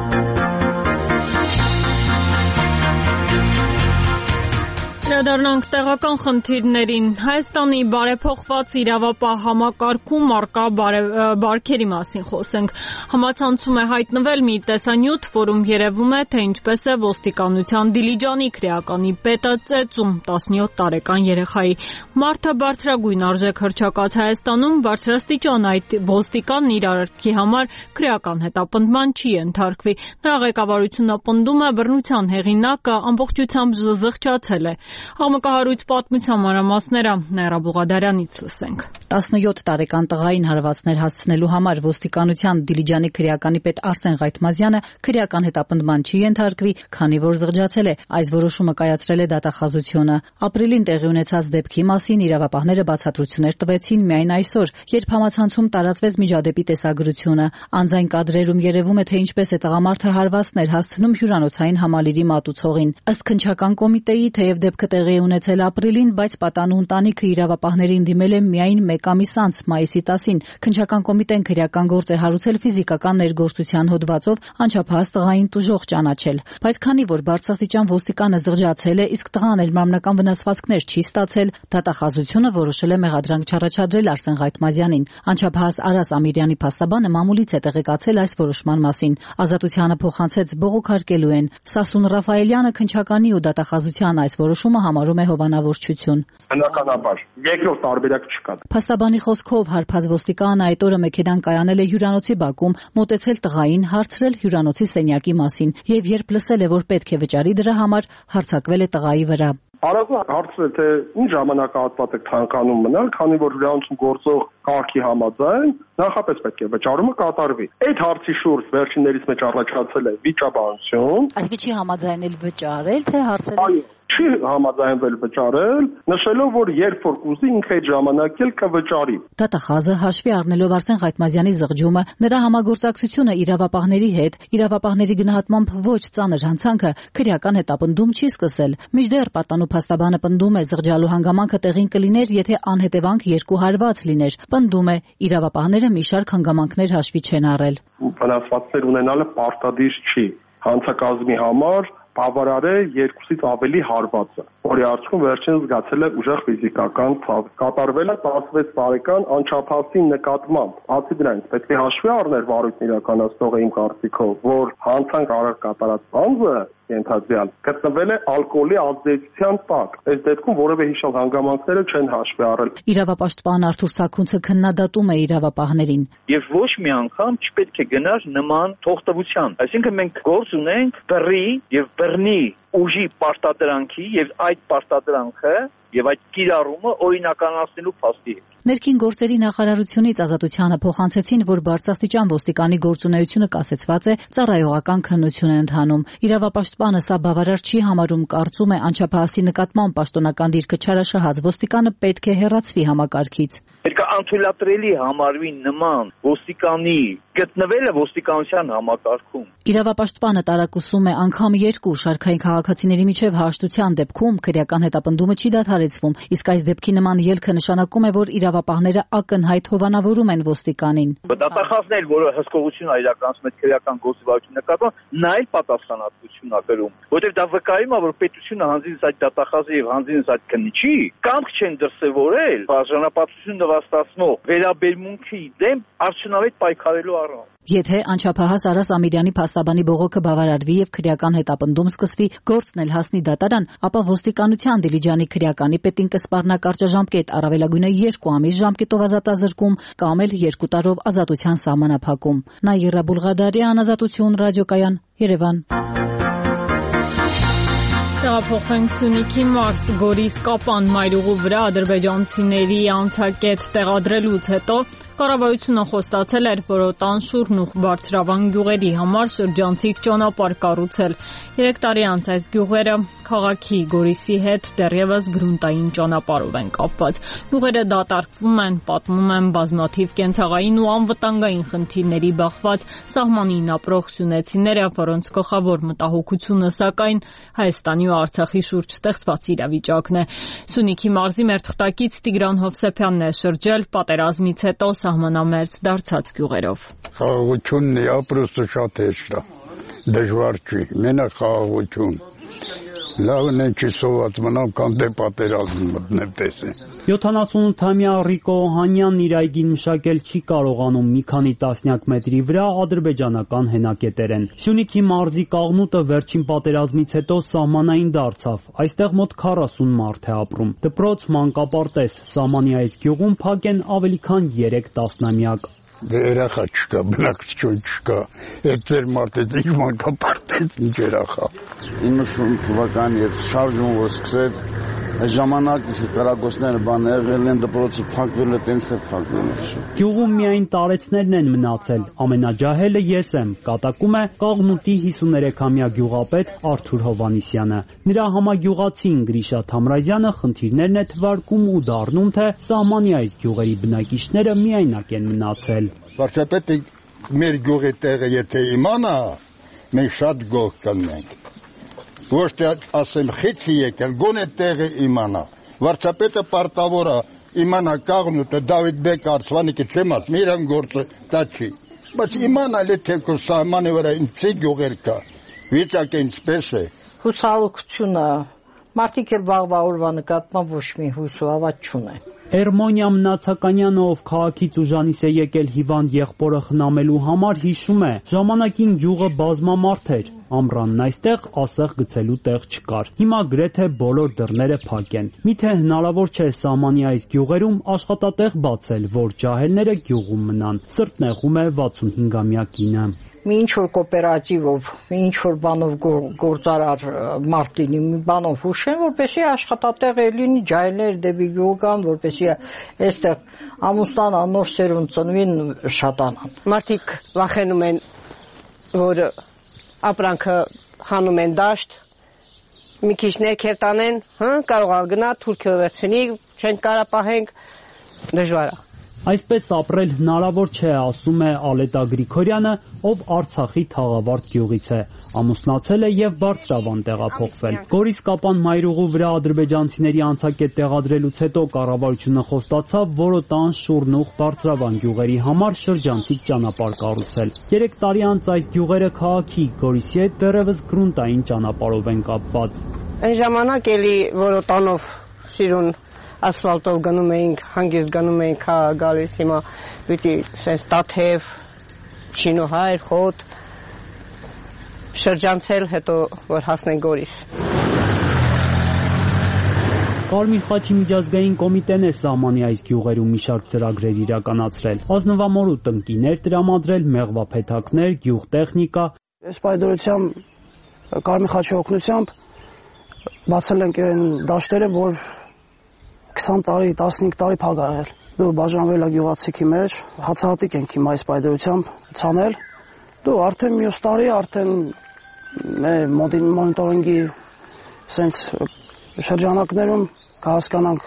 Դառնանք տեղական խնդիրներին։ Հայաստանի բարեփոխված իրավապահ համակարգում առկա բարքերի մասին խոսենք։ Համացանցում է հայտնվել մի տեսանյութ, որում երևում է, թե ինչպես է ոստիկանության Դիլիջանի քրեականի պետը ծեծում 17 տարեկան երեխայի։ Մարդը բարձրագույն արժեք հռչակած Հայաստանում բարձրաստիճան այդ ոստիկանն իր արարքի համար քրեական հետապնդման չի ենթարկվի։ Նրա ղեկավարությունը պնդում է, բռնության հեղինակը ամբողջությամբ զղջացել է։ Աղմկահարույց պատմության մանրամասները Նաիրա Բուղադարյանից լսենք։ 17 տարեկան տղային հարվածներ հասցնելու համար ոստիկանության Դիլիջանի քրեականի պետ Արսեն Ղայթմազյանը քրեական հետապնդման չի ենթարկվի, քանի որ զղջացել է։ Այս որոշումը կայացրել է դատախազությունը։ Ապրիլին տեղի ունեցած դեպքի մասին իրավապահները բացատրություններ տվեցին միայն այսօր, երբ համացանցում տարածվեց միջադեպի տեսագրությունը։ Անձայն կադրերում երևում է, թե ինչպես է տղամարդը հարվածներ հասցնում հյուրանոցային համալիրի մատուցողին։ Ըստ քննչական կոմիտեի, թեև դեպքը տեղի ունեցել ապրիլին, բայց պատանու ընտանիքը իրավապահներին դիմել է միայն 1 ամիս անց, մայիսի 10-ին։ Քննչական կոմիտեն քրեական գործ է հարուցել ֆիզիկական ներգործության հոդվածով անչափահաս տղային տուժող ճանաչել։ Բայց քանի որ բարձրաստիճան ոստիկանը զղջացել է, իսկ տղան էլ մարմնական վնասվածքներ չի ստացել, դատախազությունը որոշել է մեղադրանք չառաջադրել Արսեն Ղայթմազյանին։ Անչափահաս Արաս Ամիրյանի փաստաբանը մամուլից է տեղեկացել այս որոշման մասին։ Ազատությանը փոխանցեց բողոքարկելու են։ Սասուն Ռաֆայելյանը քննչականի ու դատախազության այս որոշումը համարում է հովանավորչություն։ Բնականաբար, երկրորդ տարբերակ չկա։ Փաստաբանի խոսքով հարբած ոստիկանը այդ օրը մեքենան կայանել է հյուրանոցի բակում, մոտեցել տղային, հարցրել հյուրանոցի սենյակի մասին եւ երբ լսել է, որ պետք է վճարի դրա համար, հարձակվել է տղայի վրա։ Արագ հարցրել, թե ինչ ժամանակահատված եք ցանկանում մնալ, քանի որ հյուրանոցում գործող կարգի համաձայն նախապես պետք է վճարումը կատարվի։ Այդ հարցի շուրջ վերջիններից մեջ առաջացել է վիճաբանություն։ Այսինքն չի համաձայնել վճարել, թե հարցել չի համաձայնվել վճարել, նշելով, որ երբ որ կուզի ինքը այդ ժամանակ էլ կվճարի։ Դատախազը հաշվի առնելով Արսեն Ղայթմազյանի զղջումը, նրա համագործակցությունը իրավապահների հետ, իրավապահների գնահատմամբ ոչ ծանր հանցանքը քրեական հետապնդում չի սկսել։ Մինչդեռ պատանու փաստաբանը պնդում է զղջալու հանգամանքը տեղին կլիներ, եթե անհետևանք 2 հարված լիներ։ Պնդում է իրավապահները մի շարք հանգամանքներ հաշվի չեն առել։ Վնասվածքներ ունենալը պարտադիր չի։ Հանցակազմի համար բավարար է 2-ից ավելի հարվածը, որի արդյունքում վերջինս զգացել է ուժեղ ֆիզիկական ցավ։ Կատարվել է 16 տարեկան անչափահասի նկատմամբ։ Բացի դրանից պետք է հաշվի առնել վարույթն իրականացնողը իմ կարծիքով, որ հանցանք արար կատարած անձը ենթադրյալ գտնվել է ալկոհոլի ազդեցության տակ։ Այս դեպքում որևէ հիշալ հանգամանքները չեն հաշվի առել։ Իրավապաշտպան Արթուր Սաքունցը քննադատում է իրավապահներին։ Եվ ոչ մի անգամ չպետք է գնար նման թողտվության։ Այսինքն մենք գործ ունենք բռի եւ բռնի ուժի պարտադրանքի եւ այդ պարտադրանքը եւ այդ կիրառումը օրինականացնելու փաստի հետ։ Ներքին գործերի նախարարությունից Ազատությանը փոխանցեցին, որ բարձրաստիճան ոստիկանի գործունեությունը կասեցված է, ծառայողական քննություն է ընթանում։ Իրավապաշտպանը սա բավարար չի համարում, կարծում է անչափահասի նկատմամբ պաշտոնական դիրքը չարաշահած ոստիկանը պետք է հեռացվի համակարգից։ Պետք է անթույլատրելի համարվի նման ոստիկանի գտնվելը ոստիկանության համակարգում։ Իրավապաշտպանը տարակուսում է անգամ 2 շարքային քաղաքացիների միջև հաշտության դեպքում քրեական հետապնդումը չի դադարեցվում, իսկ այս դեպքի նման ելքը նշանակում է, որ իրավապահները ակնհայտ հովանավորում են ոստիկանին։ Դատախազն էլ, որը հսկողություն է իրականացնում այդ քրեական գործիվարության նկատմամբ, նա էլ պատասխանատվություն է կրում, որտեղ դա վկայում է, որ պետությունը հանձինս այդ դատախազը եւ հանձինս այդ քննիչի կամք չեն դրսեւորել բաժանապատվություն նվաստացնող վերաբերմունքի դեմ արդյունավետ պայքարելու առումով։ Եթե անչափահաս Արաս Ամիրյանի փաստաբանի բողոքը բավարարվի եւ քրեական հետապնդում սկսվի, գործն էլ հասնի դատարան, ապա ոստիկանության Դիլիջանի քրեականի պետին կսպառնա կարճաժամկետ, առավելագույնը 2 ամիս ժամկետով ազատազրկում կամ էլ 2 տարով ազատության սահմանափակում։ Նաիրա Բուլղադարյան, Ազատություն, ռադիոկայան, Երևան։ Տեղափոխվենք Սյունիքի Մարս Գորիս Կապան մայրուղու վրա ադրբեջանցիների անցակետ տեղադրելուց հետո կառավարությունը խոստացել էր Որոտան, Շուրնուխ, Բարձրավան գյուղերի համար շրջանցիկ ճանապարհ կառուցել։ 3 տարի անց այս գյուղերը քաղաքի Գորիսի հետ դեռևս գրունտային ճանապարհով են կապված։ Գյուղերը դատարկվում են, պատմում են բազմաթիվ կենցաղային ու անվտանգային խնդիրների բախված սահմանին ապրող սյունեցիները, որոնց գլխավոր մտահոգությունը սակայն Հայաստանի ու Արցախի շուրջ ստեղծված իրավիճակն է։ Սյունիքի մարզի մեր թղթակից Տիգրան Հովսեփյանն է շրջել պատերազմից հետո սահմանամերձ դարձած գյուղերով։ Խաղաղությունն է, ապրուստը շատ հեշտ է, դժվար չի, մենակ խաղաղություն։ Լավն է չի սոված մնամ կամ դե պատերազմ մտնել տեսեն։ 78-ամյա Ռիկո Օհանյանն իր այգին մշակել չի կարողանում մի քանի տասնյակ մետրի վրա ադրբեջանական հենակետեր են։ Սյունիքի մարզի Կաղնուտը վերջին պատերազմից հետո սահմանային դարձավ։ Այստեղ մոտ 40 մարդ է ապրում։ Դպրոց, մանկապարտեզ, սահմանի այս գյուղում փակ են ավելի քան 3 տասնամյակ։ Երախա չկա, բնակչություն չկա, այդ ձեր մարդեց ինչ մանկապարտեզ, ինչ երախա։ 90 թվականի այդ շարժումը որ սկսեց, այդ ժամանակ կարագոսները բան եղել են, դպրոցը փակվել է, տենց է փակվել է։ Գյուղում միայն տարեցներն են մնացել, ամենաջահելը ես եմ, կատակում է Կաղնուտի 53-ամյա գյուղապետ Արթուր Հովանիսյանը։ Նրա համագյուղացին Գրիշա Թամրազյանը խնդիրներն է թվարկում ու դառնում, թե սահմանի այս գյուղերի բնակիչները միայնակ են մնացել։ Վարչապետը մեր գյուղի տեղը եթե իմանա, մենք շատ գոհ կլինենք։ Ոչ թե ասեմ խիցի եկել, գոնե տեղը իմանա։ Վարչապետը պարտավոր է իմանա Կաղնուտը, Դավիթ Բեկ Արցվանիկը չեմ ասում, իրեն գործը դա չի։ Բայց իմանալ է թե սահմանի վրա ինձ գյուղեր կա, վիճակը ինչպես է։ Հուսալքությունը, մարդիկ էլ վաղվա օրվա նկատմամբ ոչ մի հույս ու ավատ չունեն։ Էրմոնիա Մնացականյանը, ով քաղաքից ուժանից է եկել հիվանդ եղբորը խնամելու համար, հիշում է, ժամանակին գյուղը բազմամարդ էր, ամռանն այստեղ ասեղ գցելու տեղ չկար։ Հիմա գրեթե բոլոր դռները փակ են։ Միթե հնարավոր չէ սահմանի այս գյուղերում աշխատատեղ բացել, որ ջահելները գյուղում մնան։ Սրտնեղում է 65-ամյա կինը։ Մի ինչ-որ կոոպերատիվով, մի ինչ-որ բանով գործարար մարդ լինի, մի բանով հուշեն, որպեսզի աշխատատեղ լինի, ջահելներ դեպի գյուղ գան, որպեսզի այստեղ ամուսնան նոր սերունդ ծնվին շատանան։ Մարդիկ վախենում են, որ ապրանքը հանում են դաշտ, մի քիչ ներքև տանեն, կարող է գնա թուրքը վերցնի, չեն կարա պահենք, դժվար է։ Այսպես ապրել հնարավոր չէ, ասում է Ալետա Գրիգորյանը, ով Արցախի Թաղավարտ գյուղից է, ամուսնացել է եւ Բարձրավան տեղափոխվել։ Գորիս Կապան մայրուղու վրա ադրբեջանցիների անցակետ տեղադրելուց հետո կառավարությունը խոստացավ Որոտան, Շուրնուխ, Բարձրավան գյուղերի համար շրջանցիկ ճանապարհ կառուցել։ 3 տարի անց այս գյուղերը քաղաքի Գորիսի հետ դեռևս գրունտային ճանապարհով են կապված։ Այն ժամանակ էլի Որոտանով Շիրուն ասֆալտով գնում էինք, հանգիստ գնում էինք գալիս, հիմա պիտի սենց տաթև, շինոհայր, խոտ, շրջանցել, հետո որ հասնենք Գորիս։ Կարմիր խաչի միջազգային կոմիտեն է սահմանի այս գյուղերում մի շարք ծրագրեր իրականացրել, ազնվամորու տնկիներ տրամադրել, մեղվափեթակներ, գյուղտեխնիկա։ Այս պայդորությամբ Կարմիր խաչի օգնությամբ բացել ենք այն դաշտերը, որ 20 տարի, 15 տարի փակ ա եղել։ Դու բաժանվել ա գյուղացիքի մեջ, հացահատիկ ենք հիմա այս պայդրությամբ ցանել։ Դու արդեն մյուս տարի արդեն մոնիտորինգի sense շրջանակներում կհասկանանք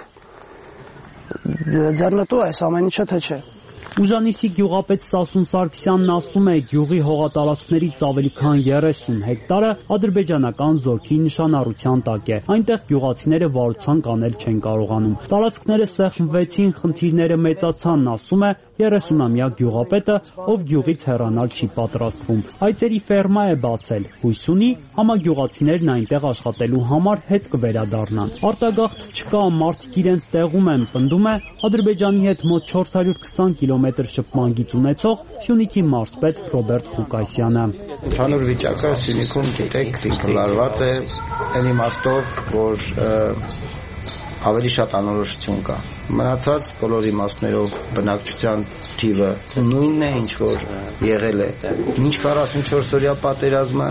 ձեռնտու այս ամեն ինչը թե չէ։ Ուժանիսի գյուղապետ Սասուն Սարգսյանն ասում է, գյուղի հողատարածքներից ավելի քան 30 հեկտարը ադրբեջանական զորքի նշանառության տակ է։ Այնտեղ գյուղացիները վարության կանել չեն կարողանում։ Տարածքները սեղմվեցին, խնդիրները մեծացան, ասում է 30-ամյա գյուղապետը, ով գյուղից հեռանալ չի պատրաստվում։ Այծերի ֆերմա է բացել, հույս ունի համագյուղացիներն այնտեղ աշխատելու համար հետ կվերադառնան։ Արտագաղթ չկա, մարդիկ իրենց տեղում են, պնդում է Ադրբեջանի հետ մոտ 420 կիլոմետր շփման գիծ ունեցող Սյունիքի մարզպետ Ռոբերտ Ղուկասյանը։ Ընդհանուր վիճակը Սյունիքում գիտեք լարված է այն իմաստով, որ ավելի շատ անորոշություն կա։ Մնացած բոլոր իմաստներով բնակչության թիվը նույնն է, ինչ որ եղել է մինչ 44-օրյա պատերազմը։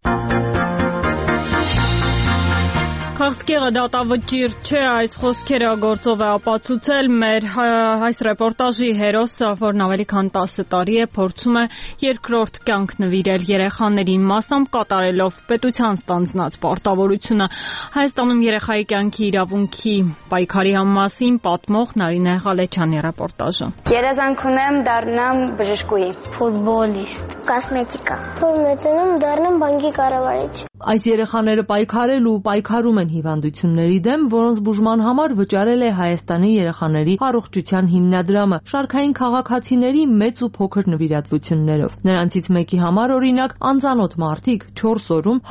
Քաղցկեղը դատավճիռ չէ, այս խոսքերը գործով է ապացուցել մեր այս ռեպորտաժի հերոսը, որն ավելի քան 10 տարի է փորձում է երկրորդ կյանք նվիրել երեխաներին, մասամբ կատարելով պետության ստանձնած պարտավորությունը։ Հայաստանում երեխայի կյանքի իրավունքի պայքարի մասին պատմող Նարինե Ղալեչյանի ռեպորտաժը։ Երազանք ունեմ դառնամ բժշկուհի, ֆուտբոլիստ, կոսմետիկա, որ մեծանում դառնամ բանկի կառավարիչ։ Այս երեխաները պայքարել ու պայքարում են հիվանդությունների դեմ, որոնց բուժման համար վճարել է Հայաստանի երեխաների առողջության հիմնադրամը շարքային քաղաքացիների մեծ ու փոքր նվիրատվություններով։ Նրանցից մեկի համար, օրինակ, անծանոթ մարդիկ 4 օրում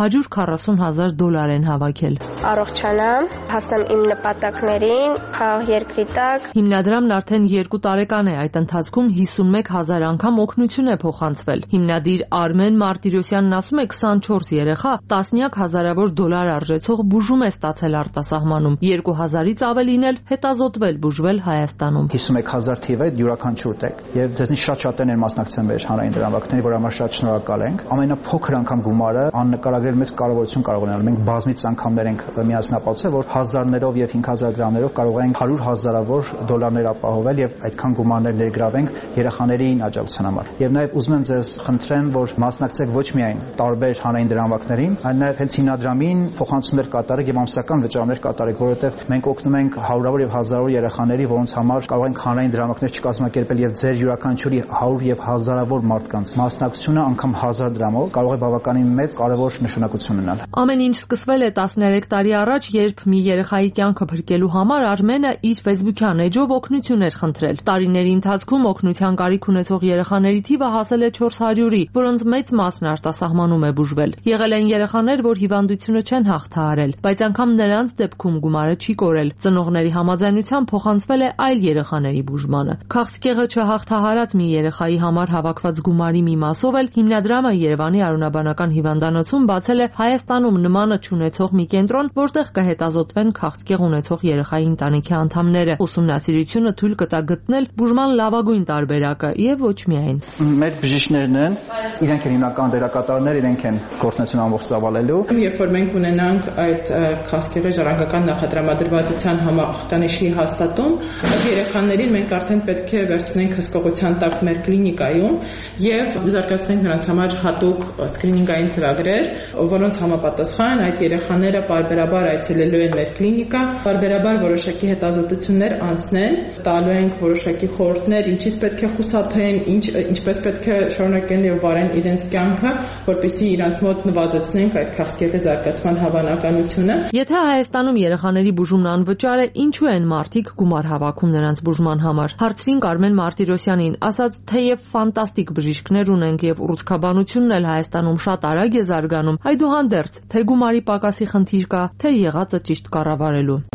$140,000 են հավաքել։ Առողջանամ, հասնեմ իմ նպատակներին, խաղ երկրի տակ։ Հիմնադրամն արդեն 2 տարեկան է, այդ ընթացքում 51,000 անգամ օգնություն է փոխանցվել։ Հիմնադիր Արմեն Մարտիրոսյանն ասում է, 24 երեխա տասնյակ հազարավոր դոլար արժեցող բուժում է ստացել արտասահմանում, 2000-ից ավելին էլ հետազոտվել բուժվել Հայաստանում։ 51,000 թիվ է յուրաքանչյուր տեղ, եւ ձեզնից շատ-շատերն են մասնակցել մեր հանրային դրամարկղներին, որ համար շատ շնորհակալ ենք։ Ամենափոքր անգամ գումարը աննկարագրել մեծ կարևորություն կարող ունենալ։ Մենք բազմից անգամներ ենք միասնապատուցել, որ հազարներով եւ 5000 դրամներով կարող ենք 100,000-ավոր դոլարներ ապահովել եւ այդքան գումարներ ներգրավենք երեխաներին աջակցության համար։ Եվ նաեւ ուզում եմ ձեզ խնդրեմ, որ մասնակցեք ոչ միայն տարբեր հանրային դրամարկղներին, այլ նաեւ հենց հիմնադրամին փոխանցումներ կատարեք եւ ամսական վճարումներ կատարեք, որովհետեւ մենք օգնում ենք հարյուրավոր եւ հազարավոր երեխաների, որոնց համար կարող ենք հանրային դրամարկղներ չկազմակերպել եւ ձեր յուրաքանչյուրի 100 եւ հազարավոր մարդկանց մասնակցությունը անգամ 1000 դրամով կարող է բավականին մեծ կարևոր նշանակություն ունենալ։ Ամեն ինչ սկսվել է 13 տարի առաջ, երբ մի երեխայի կյանքը փրկելու համար Արմենը իր Facebook-յան էջով օգնություն էր խնդրել։ Տարիների ընթացքում օգնության կարիք ունեցող երեխաների թիվը հասել է 400-ի, որոնց մեծ մասն արտասահմանում է բուժվել։ Եղել են երեխաներ, որ հիվանդությունը չեն հաղթահարել, բայց անգամ նրանց դեպքում գումարը չի կորել։ Ծնողների համաձայնությամբ փոխանցվել է այլ երեխաների բուժմանը։ Քաղցկեղը չհաղթահարած մի երեխայի համար հավաքված գումարի մի մասով էլ հիմնադրամը Երևանի Արոնաբանական հիվանդանոցում բացել է Հայաստանում նմանը չունեցող մի կենտրոն, որտեղ կհետազոտվեն քաղցկեղ ունեցող երեխայի ընտանիքի անդամները։ Ուսումնասիրությունը թույլ կտա գտնել բուժման լավագույն տարբերակը եւ ոչ միայն։ Մեր բժիշկներն են, իրենք են հիմնական դերակատարներ, իրենք են գործունեություն ամբողջ ծավալելու։ Երբ որ մենք ունենանք այդ քաղցկեղի ժառանգական նախատրամադրվածության համախտանիշի հաստատում, այդ երեխաներին մենք արդեն պետք է վերցնենք հսկողության տակ մեր կլինիկայում եւ զարգացնենք նրանց համար հատուկ սկրինինգային ծրագրեր, որոնց համապատասխան այդ երեխաները պարբերաբար այցելելու են մեր կլինիկա, պարբերաբար որոշակի հետազոտություններ անցնեն, տալու ենք որոշակի խորհուրդներ, ինչից պետք է խուսափեն, ինչպես պետք է շարունակեն եւ վարեն իրենց կյանքը, որպեսզի իրենց մոտ նվազեցնենք այդ քաղցկեղի զարգացման հավանականությունը։ Եթե Հայաստանում երեխաների բուժումն անվճար է, ինչու են մարդիկ գումար հավաքում նրանց բուժման համար։ Հարցրին Արմեն Մարտիրոսյանին, ասաց, թեև ֆանտաստիկ բժիշկներ ունենք եւ ուռուցքաբանությունն էլ Հայաստանում շատ արագ է զարգանում, այդուհանդերձ թե գումարի պակասի խնդիր կա, թե եղածը ճիշտ կառավարելու։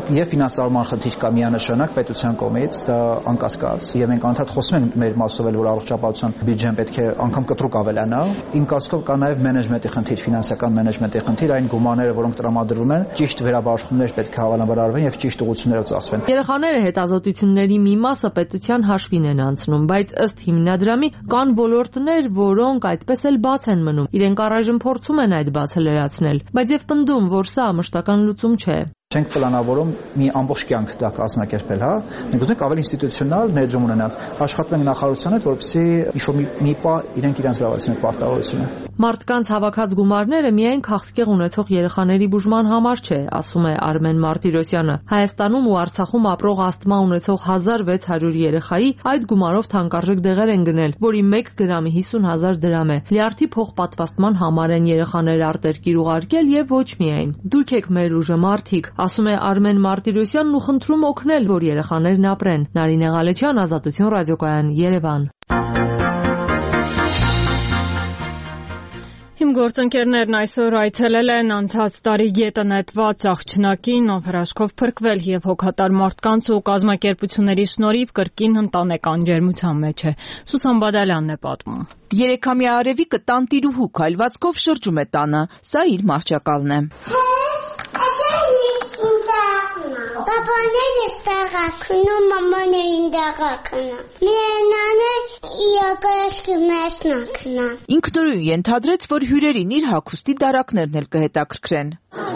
Եվ ֆինանսավորման խնդիր կա միանշանակ պետության կողմից, դա անկասկած, եւ մենք անդադ խոսում ենք մեր մասով էլ, որ առողջապահության բյուջեն պետք է անգամ կտրուկ ավելանա։ Իմ կարծիքով կա նաեւ մենեջմենտի խնդիր, ֆինանսական մենեջմենտի խնդիր, այն գումարները, որոնք տրամադրվում են, ճիշտ վերաբաշխումներ պետք է հավանաբար արվեն եւ ճիշտ ուղղություններով ծախսվեն։ Երեխաները հետազոտությունների մի մասը պետության հաշվին են անցնում, բայց ըստ հիմնադրամի կան ոլորտներ, որոնք այդպես էլ բաց են մնում։ Իրենք առայժմ փորձում են այդ բացը լրացնել, բայց եւ պնդում, որ սա մշտական լուծում չէ։ Չենք պլանավորում մի ամբողջ կյանք դա կազմակերպել, հա։ Մենք ուզում ենք ավելի ինստիտուցիոնալ ներդրում ունենալ։ Աշխատում ենք նախարարության հետ, որպեսզի ինչ-որ մի պահ իրենք իրենց վերացնեն պարտավորությունը։ Մարդկանց հավաքած գումարները միայն քաղցկեղ ունեցող երեխաների բուժման համար չէ, ասում է Արմեն Մարտիրոսյանը։ Հայաստանում ու Արցախում ապրող ասթմա ունեցող 1600 երեխայի այդ գումարով թանկարժեք դեղեր են գնել, որի 1 գրամի 50,000 դրամ է։ Լյարդի փոխպատվաստման համար են երեխաները արտերկիր ուղարկել եւ ոչ միայն։ Դուք եք մեր ուժը, մարդիկ, ասում է Արմեն Մարտիրոսյանն ու խնդրում օգնել, որ երեխաներն ապրեն։ Նարինե Ղալեչյան, Ազատություն ռադիոկայան, Երևան։ Իմ գործընկերներն այսօր այցելել են անցած տարի գետը նետված աղջնակին, ով հրաշքով փրկվել եւ հոգատար մարդկանց ու կազմակերպությունների շնորհիվ կրկին ընտանեկան ջերմության մեջ է։ Սուսան Բադալյանն է պատմում։ 3-ամյա Արևիկը տանտիրուհու քայլվածքով շրջում է տանը։ Սա իր մահճակալն է։ Papanen istega kunu mamane indaga kana. Menane իակաշկի մասնակնա։ Ինքնուրույն ենթադրեց, որ հյուրերին իր հագուստի դարակներն էլ կհետաքրքրեն։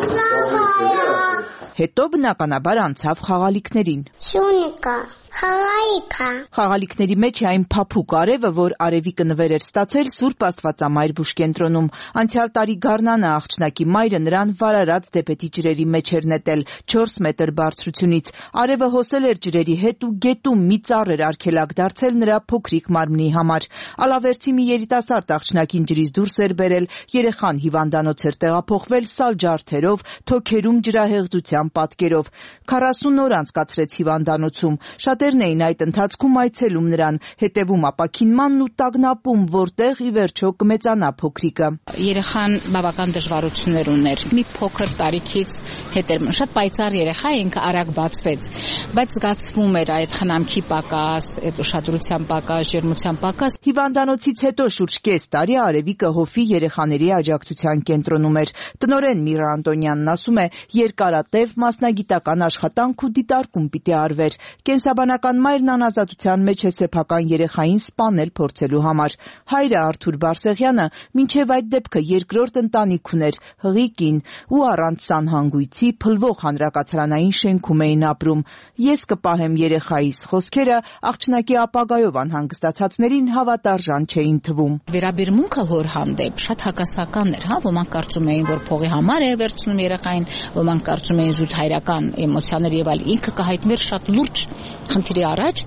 Հետո բնականաբար անցավ խաղալիքներին։ Շունիկա, խաղալիքա։ Խաղալիքների մեջ է այն փափուկ արևը, որ Արևիկը նվեր էր ստացել Սուրբ Աստվածամայր բուժկենտրոնում։ Անցյալ տարի գարնանը աղջնակի մայրը նրան վարարած դեպետի ջրերի մեջ էր նետել 4 մետր բարձրությունից։ Արևը հոսել էր ջրերի հետ ու գետում մի ծառ էր արգելակ դարձել նրա փոքրիկ մարմնի համար։ Ալավերցի մի երիտասարդ աղջնակին ջրից դուրս էր բերել, երեխան հիվանդանոց էր տեղափոխվել սալ ջարդերով, թոքերում ջրահեղձության պատկերով։ 40 օր անցկացրեց հիվանդանոցում։ Շատերն էին այդ ընթացքում այցելում նրան, հետևում ապաքինմանն ու տագնապում, որտեղ ի վերջո կմեծանա փոքրիկը։ Երեխան բավական դժվարություններ ուներ։ Մի փոքր տարիքից հետ էր շատ պայծառ երեխա, ինքը արագ բացվեց, բայց զգացվում էր այդ խնամքի պակաս, այդ ուշադրության պակաս, ջերմության պակաս։ Հիվանդանոցից հետո շուրջ կես տարի Արևիկը Հոֆի երեխաների աջակցության կենտրոնում էր։ Տնօրեն Միրա Անտոնյանն ասում է, երկարատև մասնագիտական աշխատանք ու դիտարկում պիտի արվեր։ Կենսաբանական մայրն անազատության մեջ է սեփական երեխային սպանել փորձելու համար։ Հայրը Արթուր Բարսեղյանը մինչև այդ դեպքը երկրորդ ընտանիք ուներ, հղիկին, ու առանց սանհանգույցի փլվող հանրակացարանային շենքում էին ապրում։ Ես կպահեմ երեխայիս խոսքերը աղջնակի ապագայով անհանգստացածներին հավատարժան չէին թվում։ Վերաբերմունքը հոր հանդեպ շատ հակասական էր, հա, ոմանք կարծում էին, որ փողի համար է վերցնում երեխային, ոմանք կարծում էին զուտ հայրական էմոցիաներ եւ այլ։ Ինքը կհայտնվեր շատ լուրջ խնդիրի առաջ,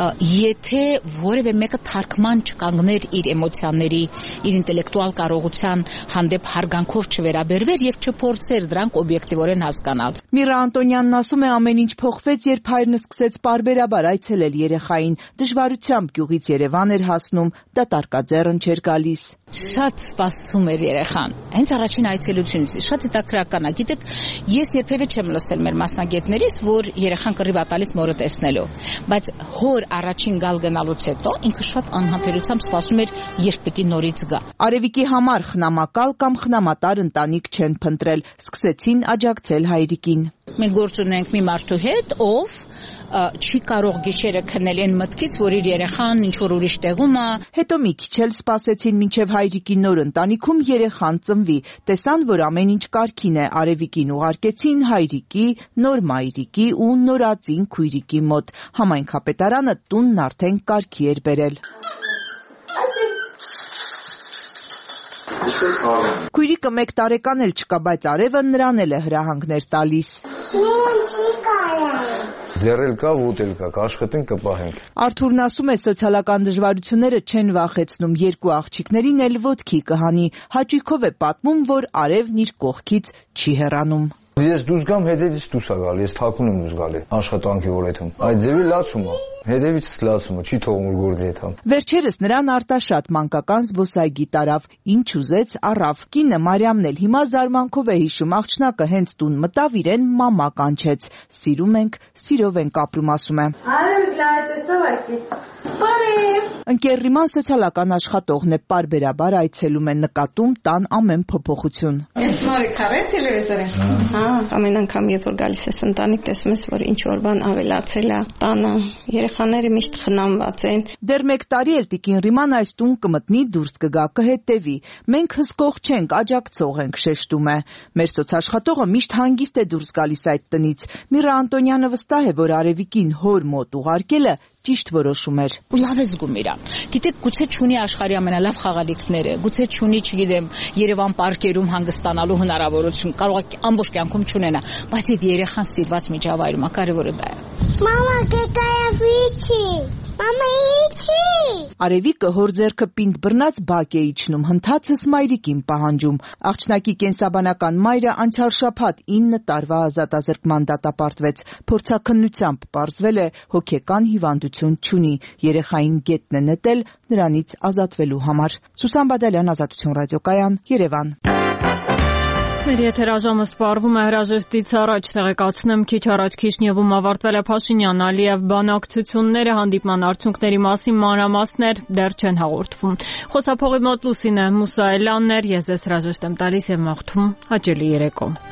եթե որևէ մեկը թարգման չկանգներ իր էմոցիաների, իր ինտելեկտուալ կարողության հանդեպ հարգանքով չվերաբերվեր եւ չփորձեր դրանք օբյեկտիվորեն հասկանալ։ Միրա Անտոնյանն ասում է, ամեն ինչ փոխվեց, երբ հայրն սկսեց պարբերաբար այցելել երեխային, դժվարությամբ գյուղից Երևան էր հասնում, դատարկաձեռն չէր գալիս։ Շատ սպասում էր երեխան։ Հենց առաջին այցելությունից շատ հետաքրքրական է։ Գիտեք, ես երբևէ չեմ լսել մեր մասնագետներից, որ երեխան կռիվ ա տալիս մորը տեսնելու, բայց հոր առաջին գալ գնալուց հետո ինքը շատ անհամբերությամբ սպասում էր, երբ պիտի նորից գա։ Արևիկի համար խնամակալ կամ խնամատար ընտանիք չեն փնտրել, սկսեցին աջակցել հայրիկին։ Մենք գործ ունենք մի մարդու հետ, ով չի կարող գիշերը քնել այն մտքից, որ իր երեխան ինչ-որ ուրիշ տեղում է։ Հետո մի քիչ էլ սպասեցին, մինչև հայրիկի նոր ընտանիքում երեխան ծնվի։ Տեսան, որ ամեն ինչ կարգին է, Արևիկին ուղարկեցին հայրիկի, նոր մայրիկի ու նորածին քույրիկի մոտ։ Համայնքապետարանը տունն արդեն կարգի էր բերել։ Քույրիկը 1 տարեկան էլ չկա, բայց արևը նրան էլ է հրահանգներ տալիս։ Ձեռել կա, ուտել կա, կաշխատենք, կպահենք։ Արթուրն ասում է, սոցիալական դժվարությունները չեն վախեցնում, 2 աղջիկներին էլ ոտքի կհանի։ Հաճույքով է պատմում, որ արևն իր կողքից չի հեռանում։ Ես դուրս գամ, հետևից դուրս է գալի, ես թաքուն եմ դուրս գալի աշխատանքի օրենքում։ Այդ ձևի լացում է։ Հետևից լացումը չի թողում գործի հետ համ։ Վերջերս նրան արտաշատ մանկական զբոսայգի տարավ, ինչ ուզեց առավ։ Կինը Մարիամն էլ հիմա զարմանքով է հիշում, աղջնակը հենց տուն մտավ, իրեն մամա կանչեց։ Սիրում ենք, սիրով ենք ապրում, ասում է։ Ընկերրիման սոցիալական աշխատողն է, պարբերաբար այցելում է, նկատում տան ամեն փոփոխություն։ Ես նորի քարե տելևիզորը։ Ամեն անգամ երբ որ գալիս ես ընտանիք, տեսում ես, որ ինչ որ բան ավելացել է տանը, երեխաները միշտ խնամված են։ Դեռ 1 տարի էլ տիկին Ռիման այս տուն կմտնի, դուրս կգա, կհետևի։ Մենք հսկող չենք, աջակցող ենք, շեշտում է։ Մեր սոցաշխատողը միշտ հանգիստ է դուրս գալիս այդ տնից։ Միրա Անտոնյանը վստահ է, որ Արևիկին հոր մոտ ուղարկելը ճիշտ որոշում էր։ Ու լավ է զգում իրան։ Գիտեք, գուցե չունի աշխարհի ամենալավ խաղալիքները, գուցե չունի, չգիտեմ, Երևան պարկերում հանգստանալու հնարավորություն, կարող է ամբողջ կյանքում չունենա, բայց այդ երեխան սիրված միջավայրում է, կարևորը դա է։ Մամա, կեկայավիչի։ Մամա, իչի։ Արևիկը հոր ձեռքը պինդ բռնած բակ է իջնում, հնդածս մայրիկին պահանջում։ Աղջնակի կենսաբանական մայրը անցյալ շաբաթ 9 տարվա ազատազրկման դատապարտվեց։ Փորձաքննությամբ պարզվել է հոգեկան հիվանդություն չունի, երեխային գետն է նետել նրանից ազատվելու համար։ Սուսան Բադալյան, Ազատություն ռադիոկայան, Երևան։ Մեր եթերաժամը սպառվում է հրաժեշտից առաջ, տեղեկացնեմ, քիչ առաջ Քիշնևում ավարտվել է Փաշինյան-Ալիև բանակցությունները, հանդիպման արդյունքների մասին մանրամասներ դեռ չեն հաղորդվում։ Խոսափողի մոտ Լուսինե Մուսայելյանն էր, ես ձեզ հրաժեշտ եմ տալիս եւ մաղթում հաճելի երեկո։